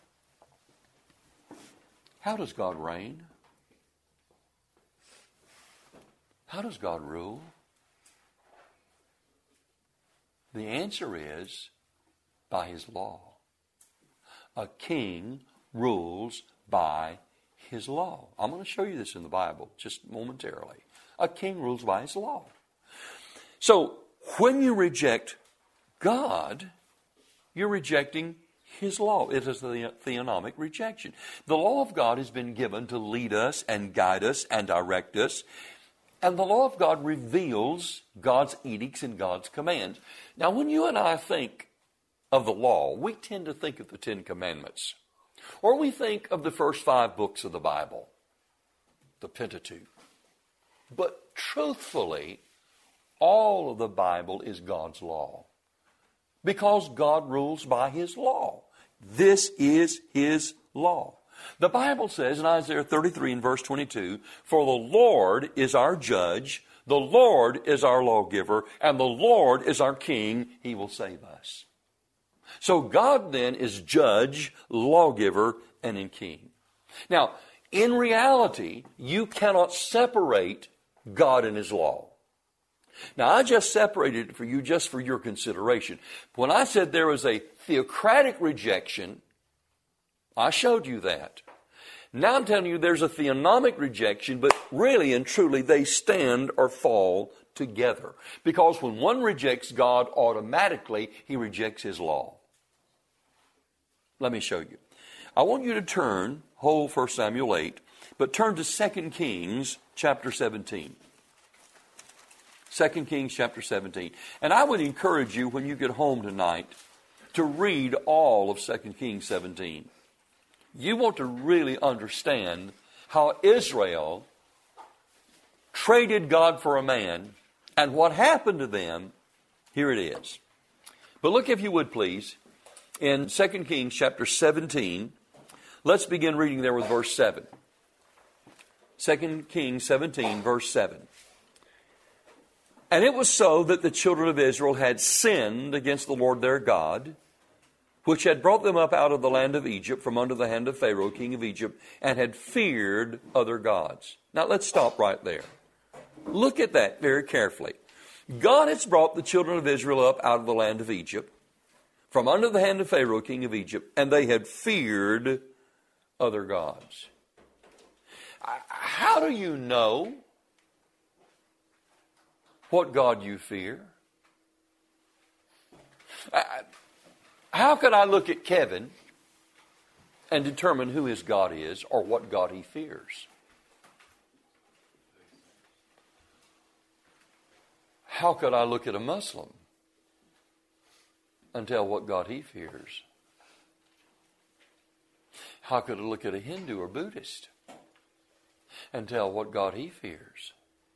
How does God reign? How does God rule? The answer is by his law. A king rules by his law. I'm going to show you this in the Bible just momentarily. A king rules by his law. So when you reject God, you're rejecting his law. It is the theonomic rejection. The law of God has been given to lead us and guide us and direct us. And the law of God reveals God's edicts and God's commands. Now, when you and I think of the law, we tend to think of the Ten Commandments. Or we think of the first 5 books of the Bible, the Pentateuch. But truthfully, all of the Bible is God's law. Because God rules by his law. This is his law. The Bible says in Isaiah 33 and verse 22, For the Lord is our judge, the Lord is our lawgiver, and the Lord is our king. He will save us. So God then is judge, lawgiver, and in king. Now, in reality, you cannot separate God and his law. Now, I just separated it for you just for your consideration. When I said there was a theocratic rejection, I showed you that. Now I'm telling you there's a theonomic rejection, but really and truly they stand or fall together. Because when one rejects God, automatically he rejects his law. Let me show you. I want you to turn, whole 1 Samuel 8, but turn to 2 Kings chapter 17. 2 Kings chapter 17. And I would encourage you when you get home tonight to read all of 2 Kings 17. You want to really understand how Israel traded God for a man and what happened to them Here it is. But look, if you would, please, in 2 Kings chapter 17. Let's begin reading there with verse 7. 2 Kings 17, verse 7. And it was so that the children of Israel had sinned against the Lord their God, which had brought them up out of the land of Egypt from under the hand of Pharaoh, king of Egypt, and had feared other gods. Now let's stop right there. Look at that very carefully. God has brought the children of Israel up out of the land of Egypt, from under the hand of Pharaoh, king of Egypt, and they had feared other gods. How do you know what God you fear? How can I look at Kevin and determine who his God is or what God he fears? How could I look at a Muslim and tell what God he fears? How could I look at a Hindu or Buddhist and tell what God he fears?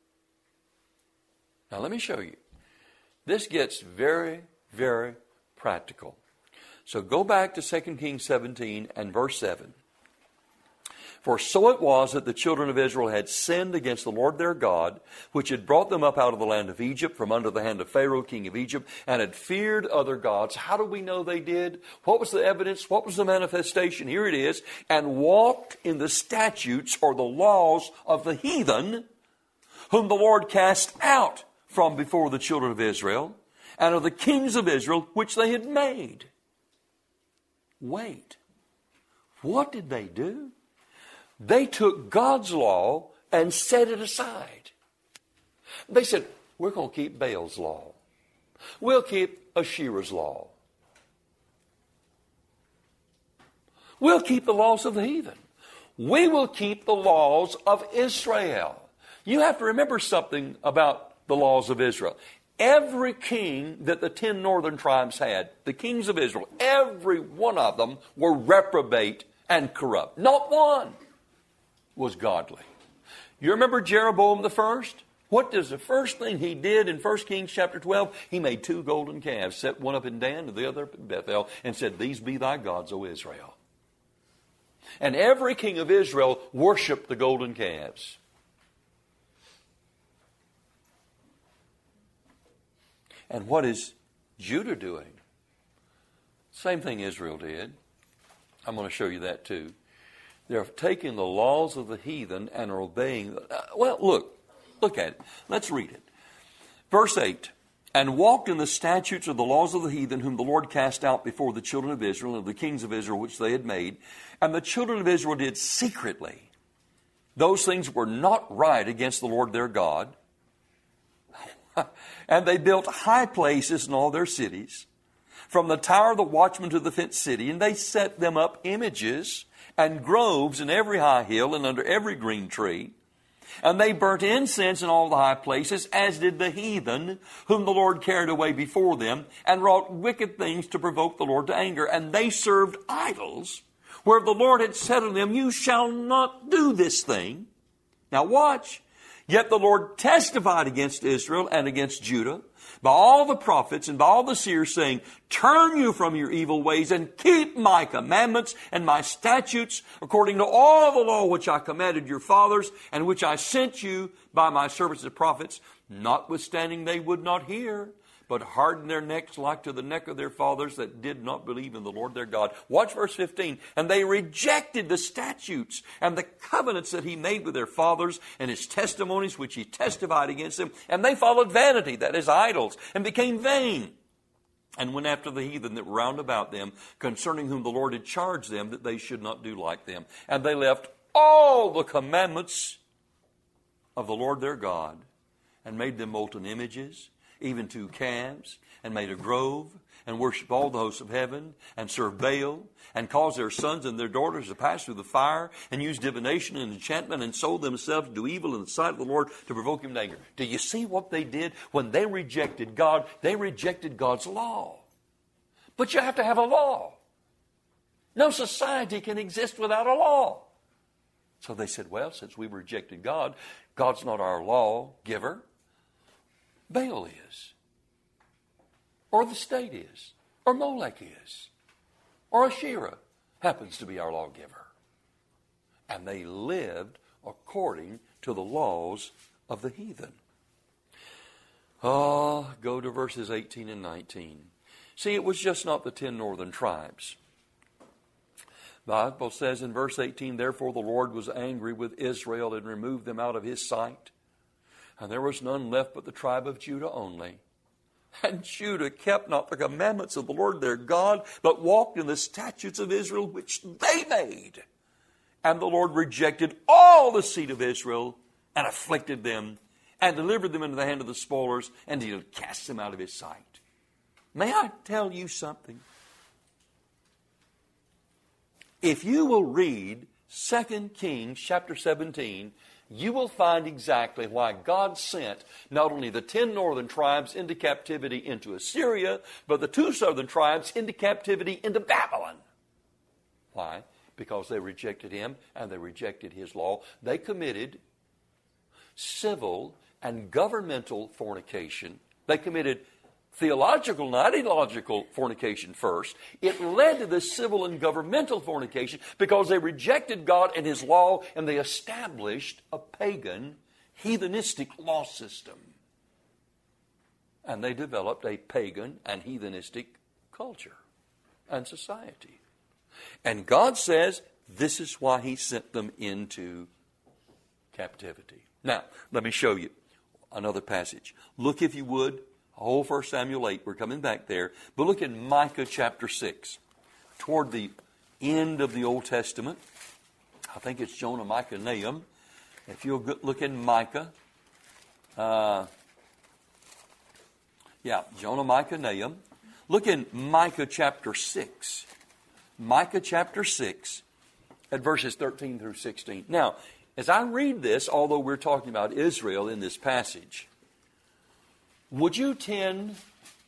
Now let me show you. This gets very, very practical. So go back to 2 Kings 17 and verse 7. For so it was that the children of Israel had sinned against the Lord their God, which had brought them up out of the land of Egypt, from under the hand of Pharaoh, king of Egypt, and had feared other gods. How do we know they did? What was the evidence? What was the manifestation? Here it is. And walked in the statutes or the laws of the heathen, whom the Lord cast out from before the children of Israel, and of the kings of Israel, which they had made. Wait. What did they do? They took God's law and set it aside. They said, we're going to keep Baal's law. We'll keep Asherah's law. We'll keep the laws of the heathen. We will keep the laws of Israel. You have to remember something about the laws of Israel. Every king that the 10 northern tribes had, the kings of Israel, every one of them were reprobate and corrupt. Not one was godly. You remember Jeroboam the first? What does the first thing he did in 1 Kings chapter 12? He made 2 golden calves, set one up in Dan and the other up in Bethel, and said, these be thy gods, O Israel. And every king of Israel worshiped the golden calves. And what is Judah doing? Same thing Israel did. I'm going to show you that too. They're taking the laws of the heathen and are obeying them. Well, look at it. Let's read it. Verse 8. And walked in the statutes of the laws of the heathen, whom the Lord cast out before the children of Israel, and the kings of Israel, which they had made. And the children of Israel did secretly those things were not right against the Lord their God. And they built high places in all their cities, from the tower of the watchman to the fenced city, and they set them up images and groves in every high hill and under every green tree. And they burnt incense in all the high places, as did the heathen, whom the Lord carried away before them, and wrought wicked things to provoke the Lord to anger. And they served idols, where the Lord had said unto them, you shall not do this thing. Now watch. Yet the Lord testified against Israel and against Judah by all the prophets and by all the seers, saying, turn you from your evil ways and keep my commandments and my statutes according to all the law which I commanded your fathers and which I sent you by my servants the prophets. Notwithstanding they would not hear, but hardened their necks like to the neck of their fathers that did not believe in the Lord their God. Watch verse 15. And they rejected the statutes and the covenants that he made with their fathers and his testimonies which he testified against them. And they followed vanity, that is idols, and became vain. And went after the heathen that were round about them, concerning whom the Lord had charged them that they should not do like them. And they left all the commandments of the Lord their God, and made them molten images, even 2 calves, and made a grove, and worshiped all the hosts of heaven, and served Baal, and caused their sons and their daughters to pass through the fire, and used divination and enchantment, and sold themselves to do evil in the sight of the Lord to provoke him to anger. Do you see what they did? When they rejected God, they rejected God's law. But you have to have a law. No society can exist without a law. So they said, well, since we rejected God, God's not our law giver. Baal is. or the state is, or Molech is, or Asherah happens to be our lawgiver. And they lived according to the laws of the heathen. Oh, go to verses 18 and 19. See, it was just not the 10 northern tribes. The Bible says in verse 18, therefore the Lord was angry with Israel and removed them out of his sight. And there was none left but the tribe of Judah only. And Judah kept not the commandments of the Lord their God, but walked in the statutes of Israel which they made. And the Lord rejected all the seed of Israel and afflicted them and delivered them into the hand of the spoilers, and he did cast them out of his sight. May I tell you something? If you will read 2 Kings chapter 17, you will find exactly why God sent not only the 10 northern tribes into captivity into Assyria, but the 2 southern tribes into captivity into Babylon. Why? Because they rejected him and they rejected his law. They committed civil and governmental fornication. They committed theological and ideological fornication first. It led to the civil and governmental fornication because they rejected God and his law, and they established a pagan, heathenistic law system. And they developed a pagan and heathenistic culture and society. And God says this is why he sent them into captivity. Now, let me show you another passage. Look, if you would, whole 1 Samuel 8. We're coming back there. But look at Micah chapter 6. Toward the end of the Old Testament. I think it's Jonah, Micah, Nahum. If you'll look in Micah. Jonah, Micah, Nahum. Look in Micah chapter 6. Micah chapter 6 at verses 13 through 16. Now, as I read this, although we're talking about Israel in this passage, would you tend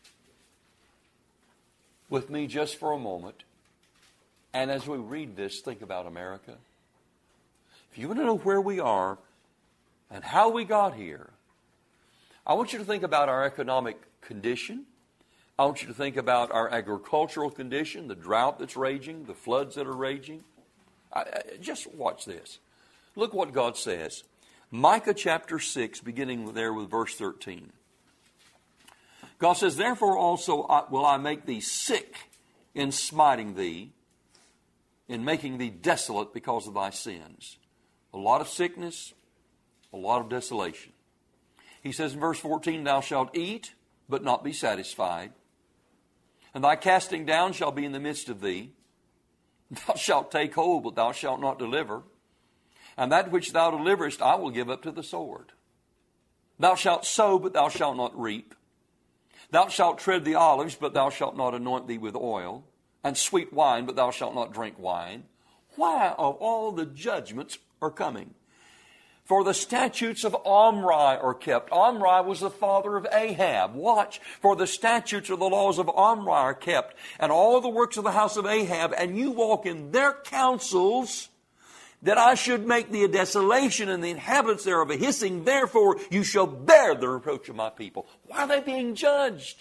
with me just for a moment, and as we read this, think about America? If you want to know where we are and how we got here, I want you to think about our economic condition. I want you to think about our agricultural condition, the drought that's raging, the floods that are raging. Just watch this. Look what God says. Micah chapter 6, beginning there with verse 13. God says, therefore also will I make thee sick in smiting thee, in making thee desolate because of thy sins. A lot of sickness, a lot of desolation. He says in verse 14, thou shalt eat, but not be satisfied. And thy casting down shall be in the midst of thee. Thou shalt take hold, but thou shalt not deliver. And that which thou deliverest I will give up to the sword. Thou shalt sow, but thou shalt not reap. Thou shalt tread the olives, but thou shalt not anoint thee with oil. And sweet wine, but thou shalt not drink wine. Why of all the judgments are coming? For the statutes of Omri are kept. Omri was the father of Ahab. Watch. For the statutes or the laws of Omri are kept, and all the works of the house of Ahab, and you walk in their counsels, that I should make thee a desolation, and the inhabitants thereof a hissing. Therefore you shall bear the reproach of my people. Why are they being judged?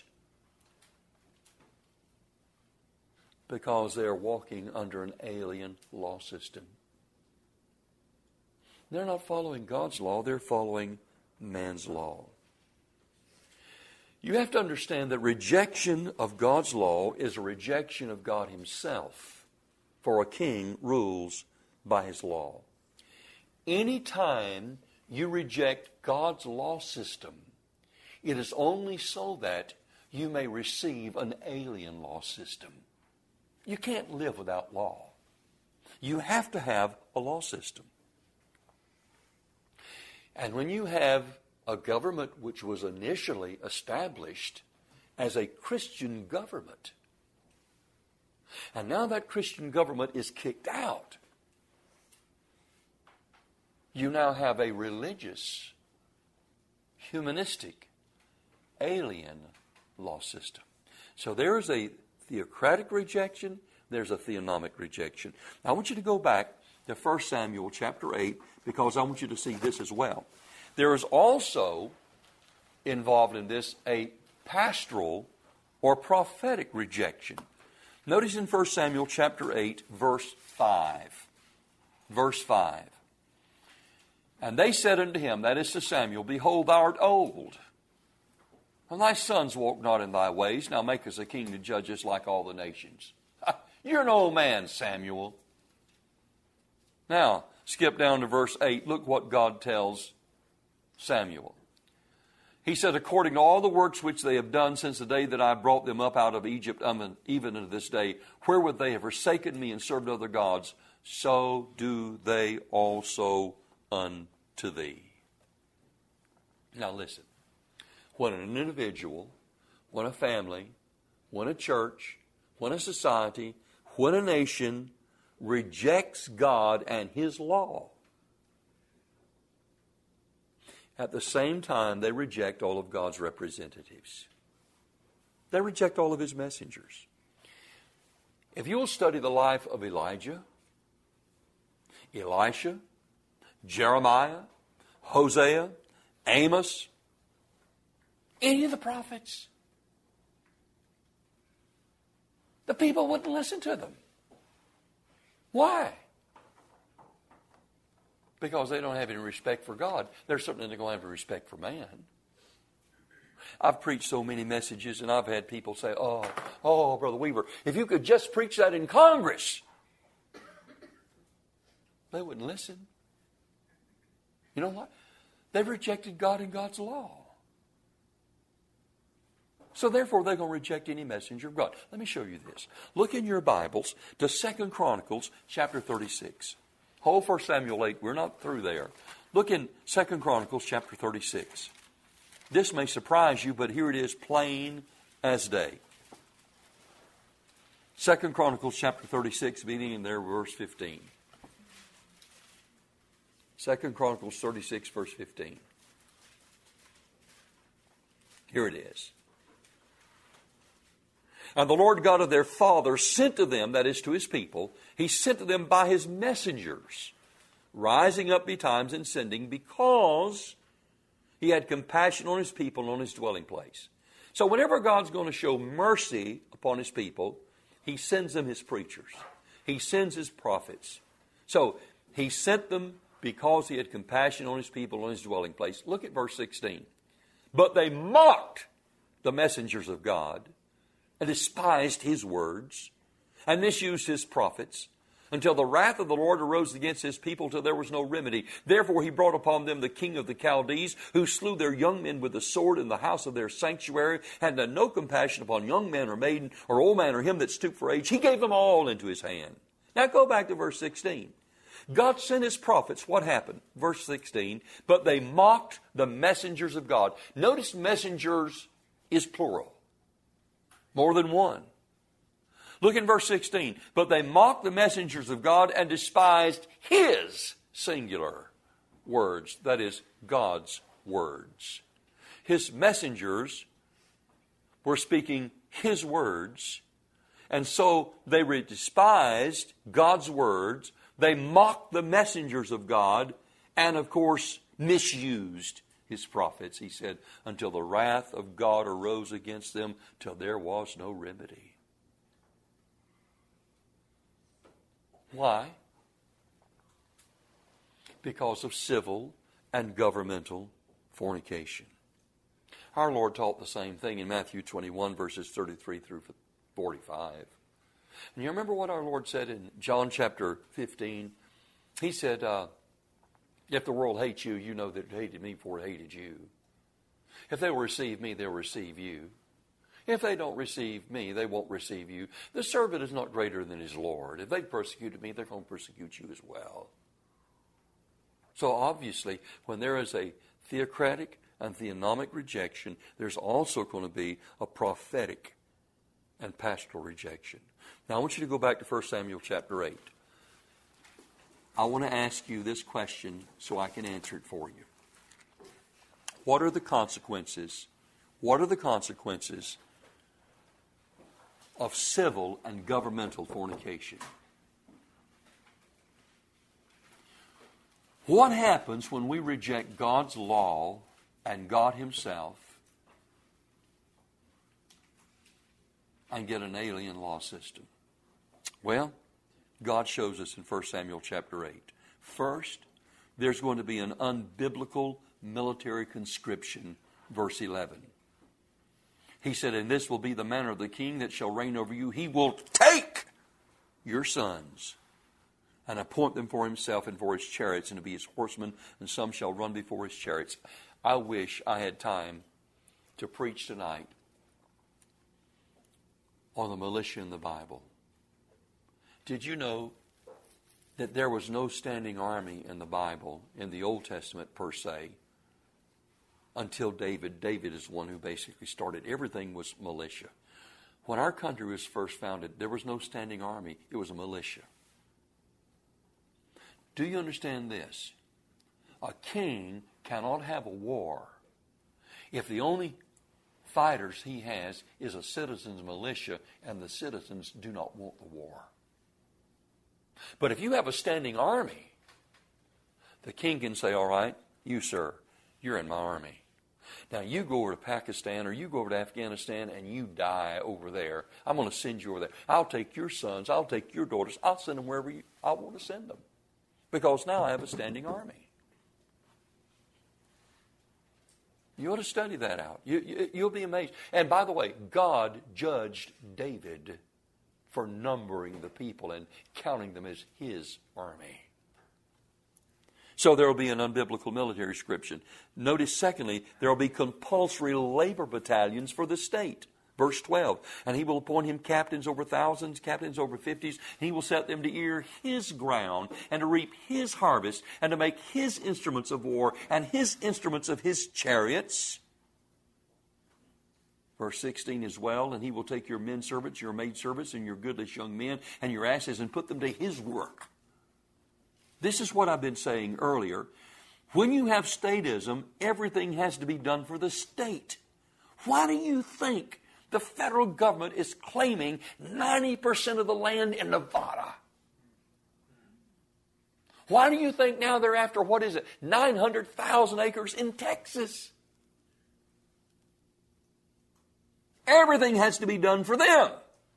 Because they are walking under an alien law system. They're not following God's law, they're following man's law. You have to understand that rejection of God's law is a rejection of God himself, for a king rules by his law. Anytime you reject God's law system, it is only so that you may receive an alien law system. You can't live without law. You have to have a law system. And when you have a government which was initially established as a Christian government, and now that Christian government is kicked out, you now have a religious, humanistic, alien law system. So there is a theocratic rejection, there's a theonomic rejection. I want you to go back to 1 Samuel chapter 8, because I want you to see this as well. There is also involved in this a pastoral or prophetic rejection. Notice in 1 Samuel chapter 8, verse 5. Verse 5. And they said unto him, that is to Samuel, Behold, thou art old, and thy sons walk not in thy ways. Now make us a king to judge us like all the nations. You're an old man, Samuel. Now, skip down to verse 8. Look what God tells Samuel. He said, according to all the works which they have done since the day that I brought them up out of Egypt, even unto this day, wherewith they have forsaken me and served other gods, so do they also unto thee. Now listen. When an individual, when a family, when a church, when a society, when a nation rejects God and His law, at the same time they reject all of God's representatives. They reject all of His messengers. If you will study the life of Elijah, Elisha, Jeremiah, Hosea, Amos, any of the prophets, the people wouldn't listen to them. Why? Because they don't have any respect for God. They're certainly not going to have any respect for man. I've preached so many messages, and I've had people say, oh, Brother Weaver, if you could just preach that in Congress. They wouldn't listen. You know what? They've rejected God and God's law. So therefore, they're going to reject any messenger of God. Let me show you this. Look in your Bibles to 2 Chronicles chapter 36. Whole 1 Samuel 8, we're not through there. Look in 2 Chronicles chapter 36. This may surprise you, but here it is, plain as day. 2 Chronicles chapter 36, beginning in there, verse 15. 2 Chronicles 36, verse 15. Here it is. And the Lord God of their fathers sent to them, that is to His people, He sent to them by His messengers, rising up betimes and sending, because He had compassion on His people and on His dwelling place. So whenever God's going to show mercy upon His people, He sends them His preachers. He sends His prophets. So He sent them because He had compassion on His people and on His dwelling place. Look at verse 16. But they mocked the messengers of God, and despised His words, and misused His prophets, until the wrath of the Lord arose against His people, till there was no remedy. Therefore He brought upon them the king of the Chaldees, who slew their young men with the sword in the house of their sanctuary, and had no compassion upon young man or maiden, or old man, or him that stooped for age. He gave them all into His hand. Now go back to verse 16. God sent His prophets. What happened? Verse 16. But they mocked the messengers of God. Notice messengers is plural. More than one. Look in verse 16. But they mocked the messengers of God and despised His singular words. That is, God's words. His messengers were speaking His words. And so they despised God's words. They mocked the messengers of God. And of course, misused His prophets. He said, until the wrath of God arose against them, till there was no remedy. Why? Because of civil and governmental fornication. Our Lord taught the same thing in Matthew 21, verses 33 through 45. And you remember what our Lord said in John chapter 15? He said, if the world hates you, you know that it hated me before it hated you. If they will receive me, they'll receive you. If they don't receive me, they won't receive you. The servant is not greater than his Lord. If they persecuted me, they're going to persecute you as well. So obviously, when there is a theocratic and theonomic rejection, there's also going to be a prophetic and pastoral rejection. Now I want you to go back to 1 Samuel chapter 8. I want to ask you this question so I can answer it for you. What are the consequences? What are the consequences of civil and governmental fornication? What happens when we reject God's law and God Himself and get an alien law system? Well, God shows us in 1 Samuel chapter 8. First, there's going to be an unbiblical military conscription, verse 11. He said, and this will be the manner of the king that shall reign over you. He will take your sons and appoint them for himself and for his chariots and to be his horsemen, and some shall run before his chariots. I wish I had time to preach tonight on the militia in the Bible. Did you know that there was no standing army in the Bible, in the Old Testament per se, until David? David is the one who basically started. Everything was militia. When our country was first founded, there was no standing army. It was a militia. Do you understand this? A king cannot have a war if the only fighters he has is a citizen's militia and the citizens do not want the war. But if you have a standing army, the king can say, all right, you, sir, you're in my army. Now, you go over to Pakistan or you go over to Afghanistan and you die over there. I'm going to send you over there. I'll take your sons. I'll take your daughters. I'll send them wherever I want to send them. Because now I have a standing army. You ought to study that out. You'll be amazed. And by the way, God judged David for numbering the people and counting them as his army. So there will be an unbiblical military conscription. Notice, secondly, there will be compulsory labor battalions for the state. Verse 12, and he will appoint him captains over thousands, captains over 50s. He will set them to ear his ground and to reap his harvest and to make his instruments of war and his instruments of his chariots. Verse 16 as well, and he will take your men servants, your maid servants, and your goodliest young men and your asses and put them to his work. This is what I've been saying earlier. When you have statism, everything has to be done for the state. Why do you think the federal government is claiming 90% of the land in Nevada? Why do you think now they're after, 900,000 acres in Texas? Everything has to be done for them.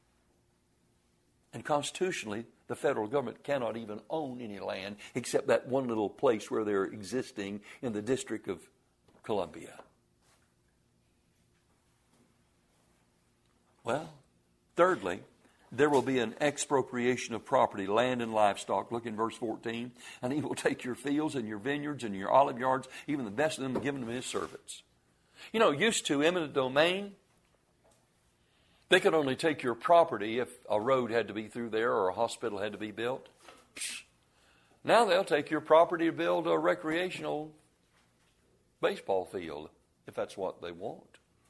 And constitutionally, the federal government cannot even own any land except that one little place where they're existing in the District of Columbia. Well, thirdly, there will be an expropriation of property, land and livestock. Look in verse 14. And he will take your fields and your vineyards and your olive yards, even the best of them, and give them to his servants. You know, used to eminent domain, they could only take your property if a road had to be through there or a hospital had to be built. Now they'll take your property to build a recreational baseball field, if that's what they want.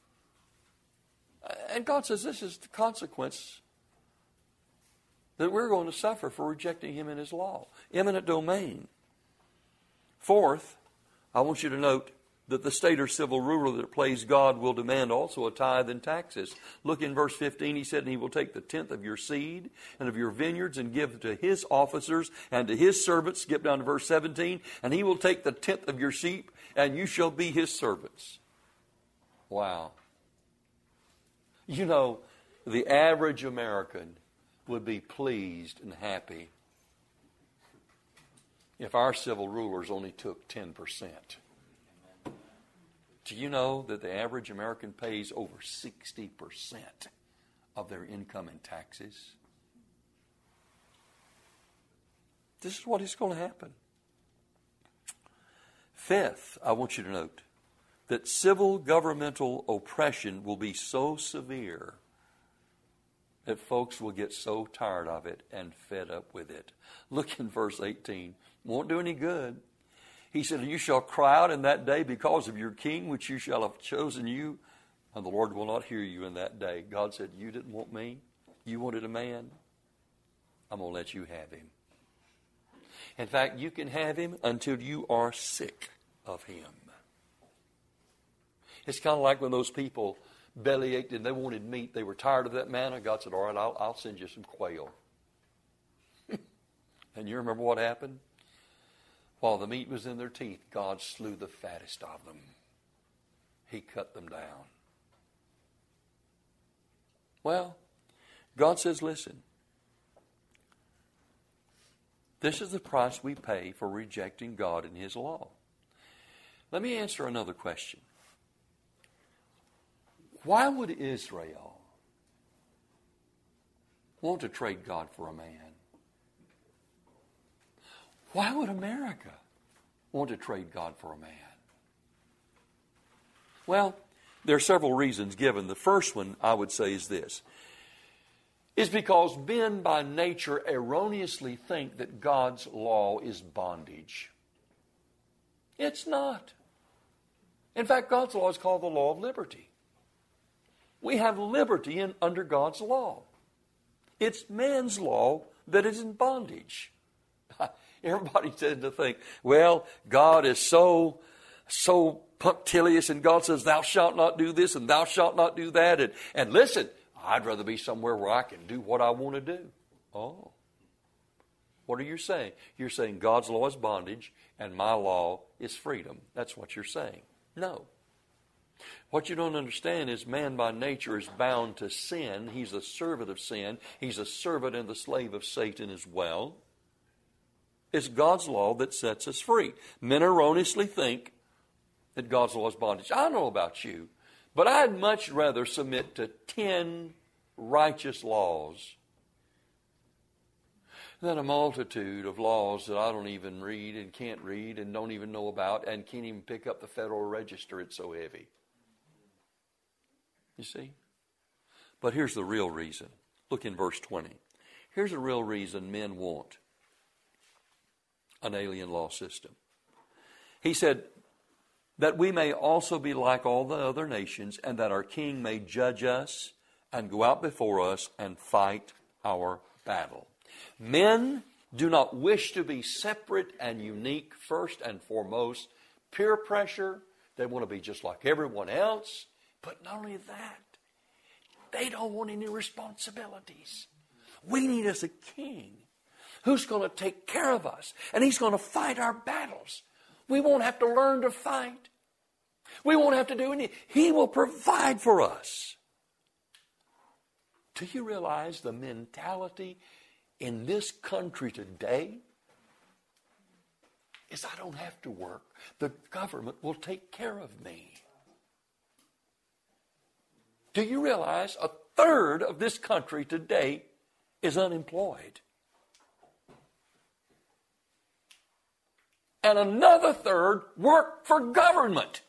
And God says this is the consequence that we're going to suffer for rejecting him and his law. Eminent domain. Fourth, I want you to note that the state or civil ruler that plays God will demand also a tithe and taxes. Look in verse 15, he said, and he will take the tenth of your seed and of your vineyards and give to his officers and to his servants. Skip down to verse 17, and he will take the tenth of your sheep and you shall be his servants. Wow. You know, the average American would be pleased and happy if our civil rulers only took 10%. Do you know that the average American pays over 60% of their income in taxes? This is what is going to happen. Fifth, I want you to note that civil governmental oppression will be so severe that folks will get so tired of it and fed up with it. Look in verse 18. Won't do any good. He said, you shall cry out in that day because of your king, which you shall have chosen you, and the Lord will not hear you in that day. God said, you didn't want me. You wanted a man. I'm going to let you have him. In fact, you can have him until you are sick of him. It's kind of like when those people bellyached and they wanted meat. They were tired of that manna. God said, all right, I'll send you some quail. And you remember what happened? While the meat was in their teeth, God slew the fattest of them. He cut them down. Well, God says, listen, this is the price we pay for rejecting God and His law. Let me answer another question. Why would Israel want to trade God for a man? Why would America want to trade God for a man? Well, there are several reasons given. The first one, I would say, is this. Is because men by nature erroneously think that God's law is bondage. It's not. In fact, God's law is called the law of liberty. We have liberty under God's law. It's man's law that is in bondage. Everybody tends to think, well, God is so punctilious, and God says, thou shalt not do this and thou shalt not do that. And listen, I'd rather be somewhere where I can do what I want to do. Oh. What are you saying? You're saying God's law is bondage and my law is freedom. That's what you're saying. No. What you don't understand is man by nature is bound to sin. He's a servant of sin. He's a servant and the slave of Satan as well. It's God's law that sets us free. Men erroneously think that God's law is bondage. I don't know about you, but I'd much rather submit to 10 righteous laws than a multitude of laws that I don't even read and don't even know about and can't even pick up the Federal Register. It's so heavy. You see? But here's the real reason. Look in verse 20. Here's the real reason men want an alien law system. He said, that we may also be like all the other nations, and that our king may judge us and go out before us and fight our battle. Men do not wish to be separate and unique first and foremost. Peer pressure, they want to be just like everyone else. But not only that, they don't want any responsibilities. We need us a king who's going to take care of us, and he's going to fight our battles. We won't have to learn to fight. We won't have to do anything. He will provide for us. Do you realize the mentality in this country today is I don't have to work. The government will take care of me. Do you realize a third of this country today is unemployed? And another third work for government.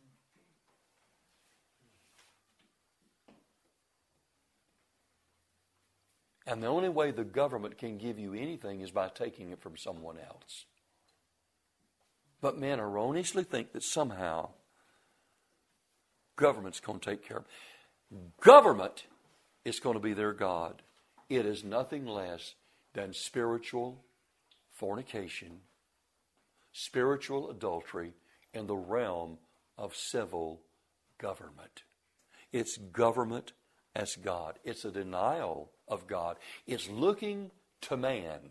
And the only way the government can give you anything is by taking it from someone else. But men erroneously think that somehow government's going to take care of them. Government is going to be their God. It is nothing less than spiritual fornication, spiritual adultery in the realm of civil government. It's government as God. It's a denial of God. It's looking to man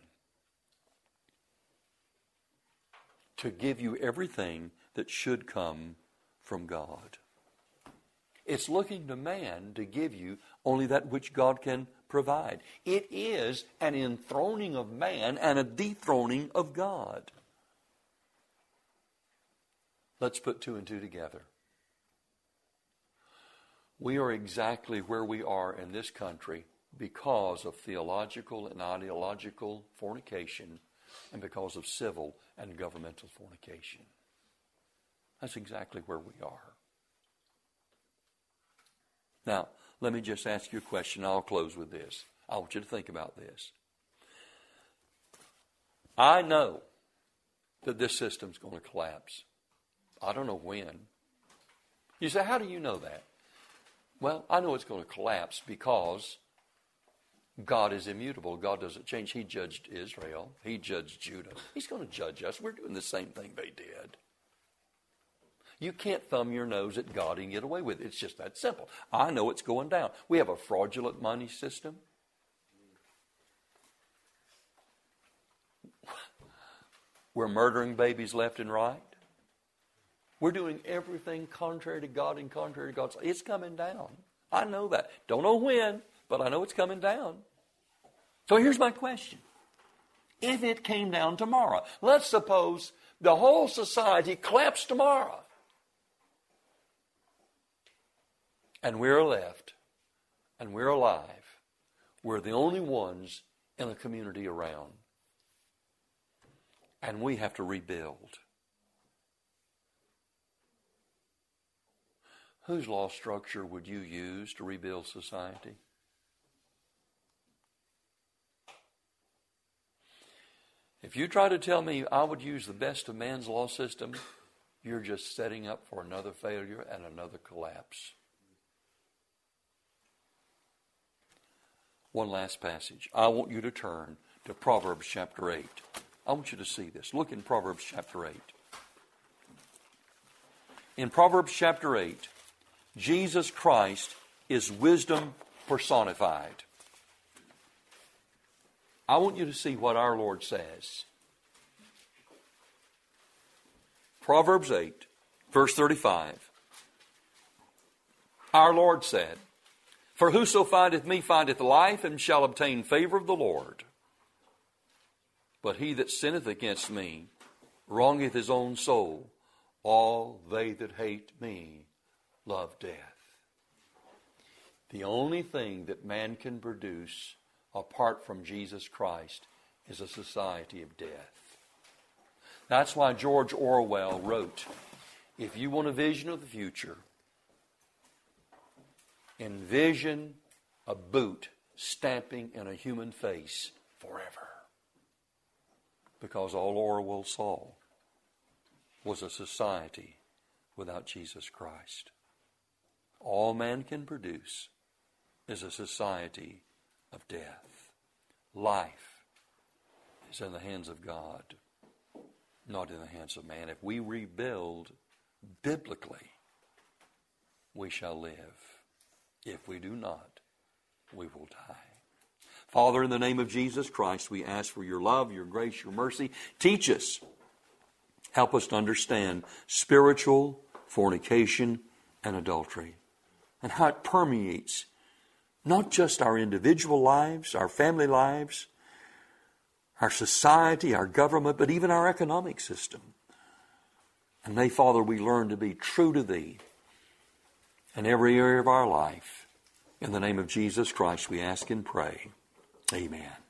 to give you everything that should come from God. It's looking to man to give you only that which God can provide. It is an enthroning of man and a dethroning of God. Let's put two and two together. We are exactly where we are in this country because of theological and ideological fornication and because of civil and governmental fornication. That's exactly where we are. Now, let me just ask you a question. I'll close with this. I want you to think about this. I know that this system's going to collapse. I don't know when. You say, how do you know that? Well, I know it's going to collapse because God is immutable. God doesn't change. He judged Israel. He judged Judah. He's going to judge us. We're doing the same thing they did. You can't thumb your nose at God and get away with it. It's just that simple. I know it's going down. We have a fraudulent money system. We're murdering babies left and right. We're doing everything contrary to God and contrary to God's. It's coming down. I know that. Don't know when, but I know it's coming down. So here's my question. If it came down tomorrow, let's suppose the whole society collapsed tomorrow, and we're left, and we're alive. We're the only ones in a community around. And we have to rebuild. Whose law structure would you use to rebuild society? If you try to tell me I would use the best of man's law system, you're just setting up for another failure and another collapse. One last passage. I want you to turn to Proverbs chapter 8. I want you to see this. Look in Proverbs chapter 8. In Proverbs chapter 8, Jesus Christ is wisdom personified. I want you to see what our Lord says. Proverbs 8, verse 35. Our Lord said, "For whoso findeth me findeth life, and shall obtain favor of the Lord. But he that sinneth against me wrongeth his own soul. All they that hate me love death." The only thing that man can produce apart from Jesus Christ is a society of death. That's why George Orwell wrote, if you want a vision of the future, envision a boot stamping in a human face forever. Because all Orwell saw was a society without Jesus Christ. All man can produce is a society of death. Life is in the hands of God, not in the hands of man. If we rebuild biblically, we shall live. If we do not, we will die. Father, in the name of Jesus Christ, we ask for your love, your grace, your mercy. Teach us. Help us to understand spiritual fornication and adultery and how it permeates not just our individual lives, our family lives, our society, our government, but even our economic system. And may, Father, we learn to be true to Thee in every area of our life. In the name of Jesus Christ, we ask and pray. Amen.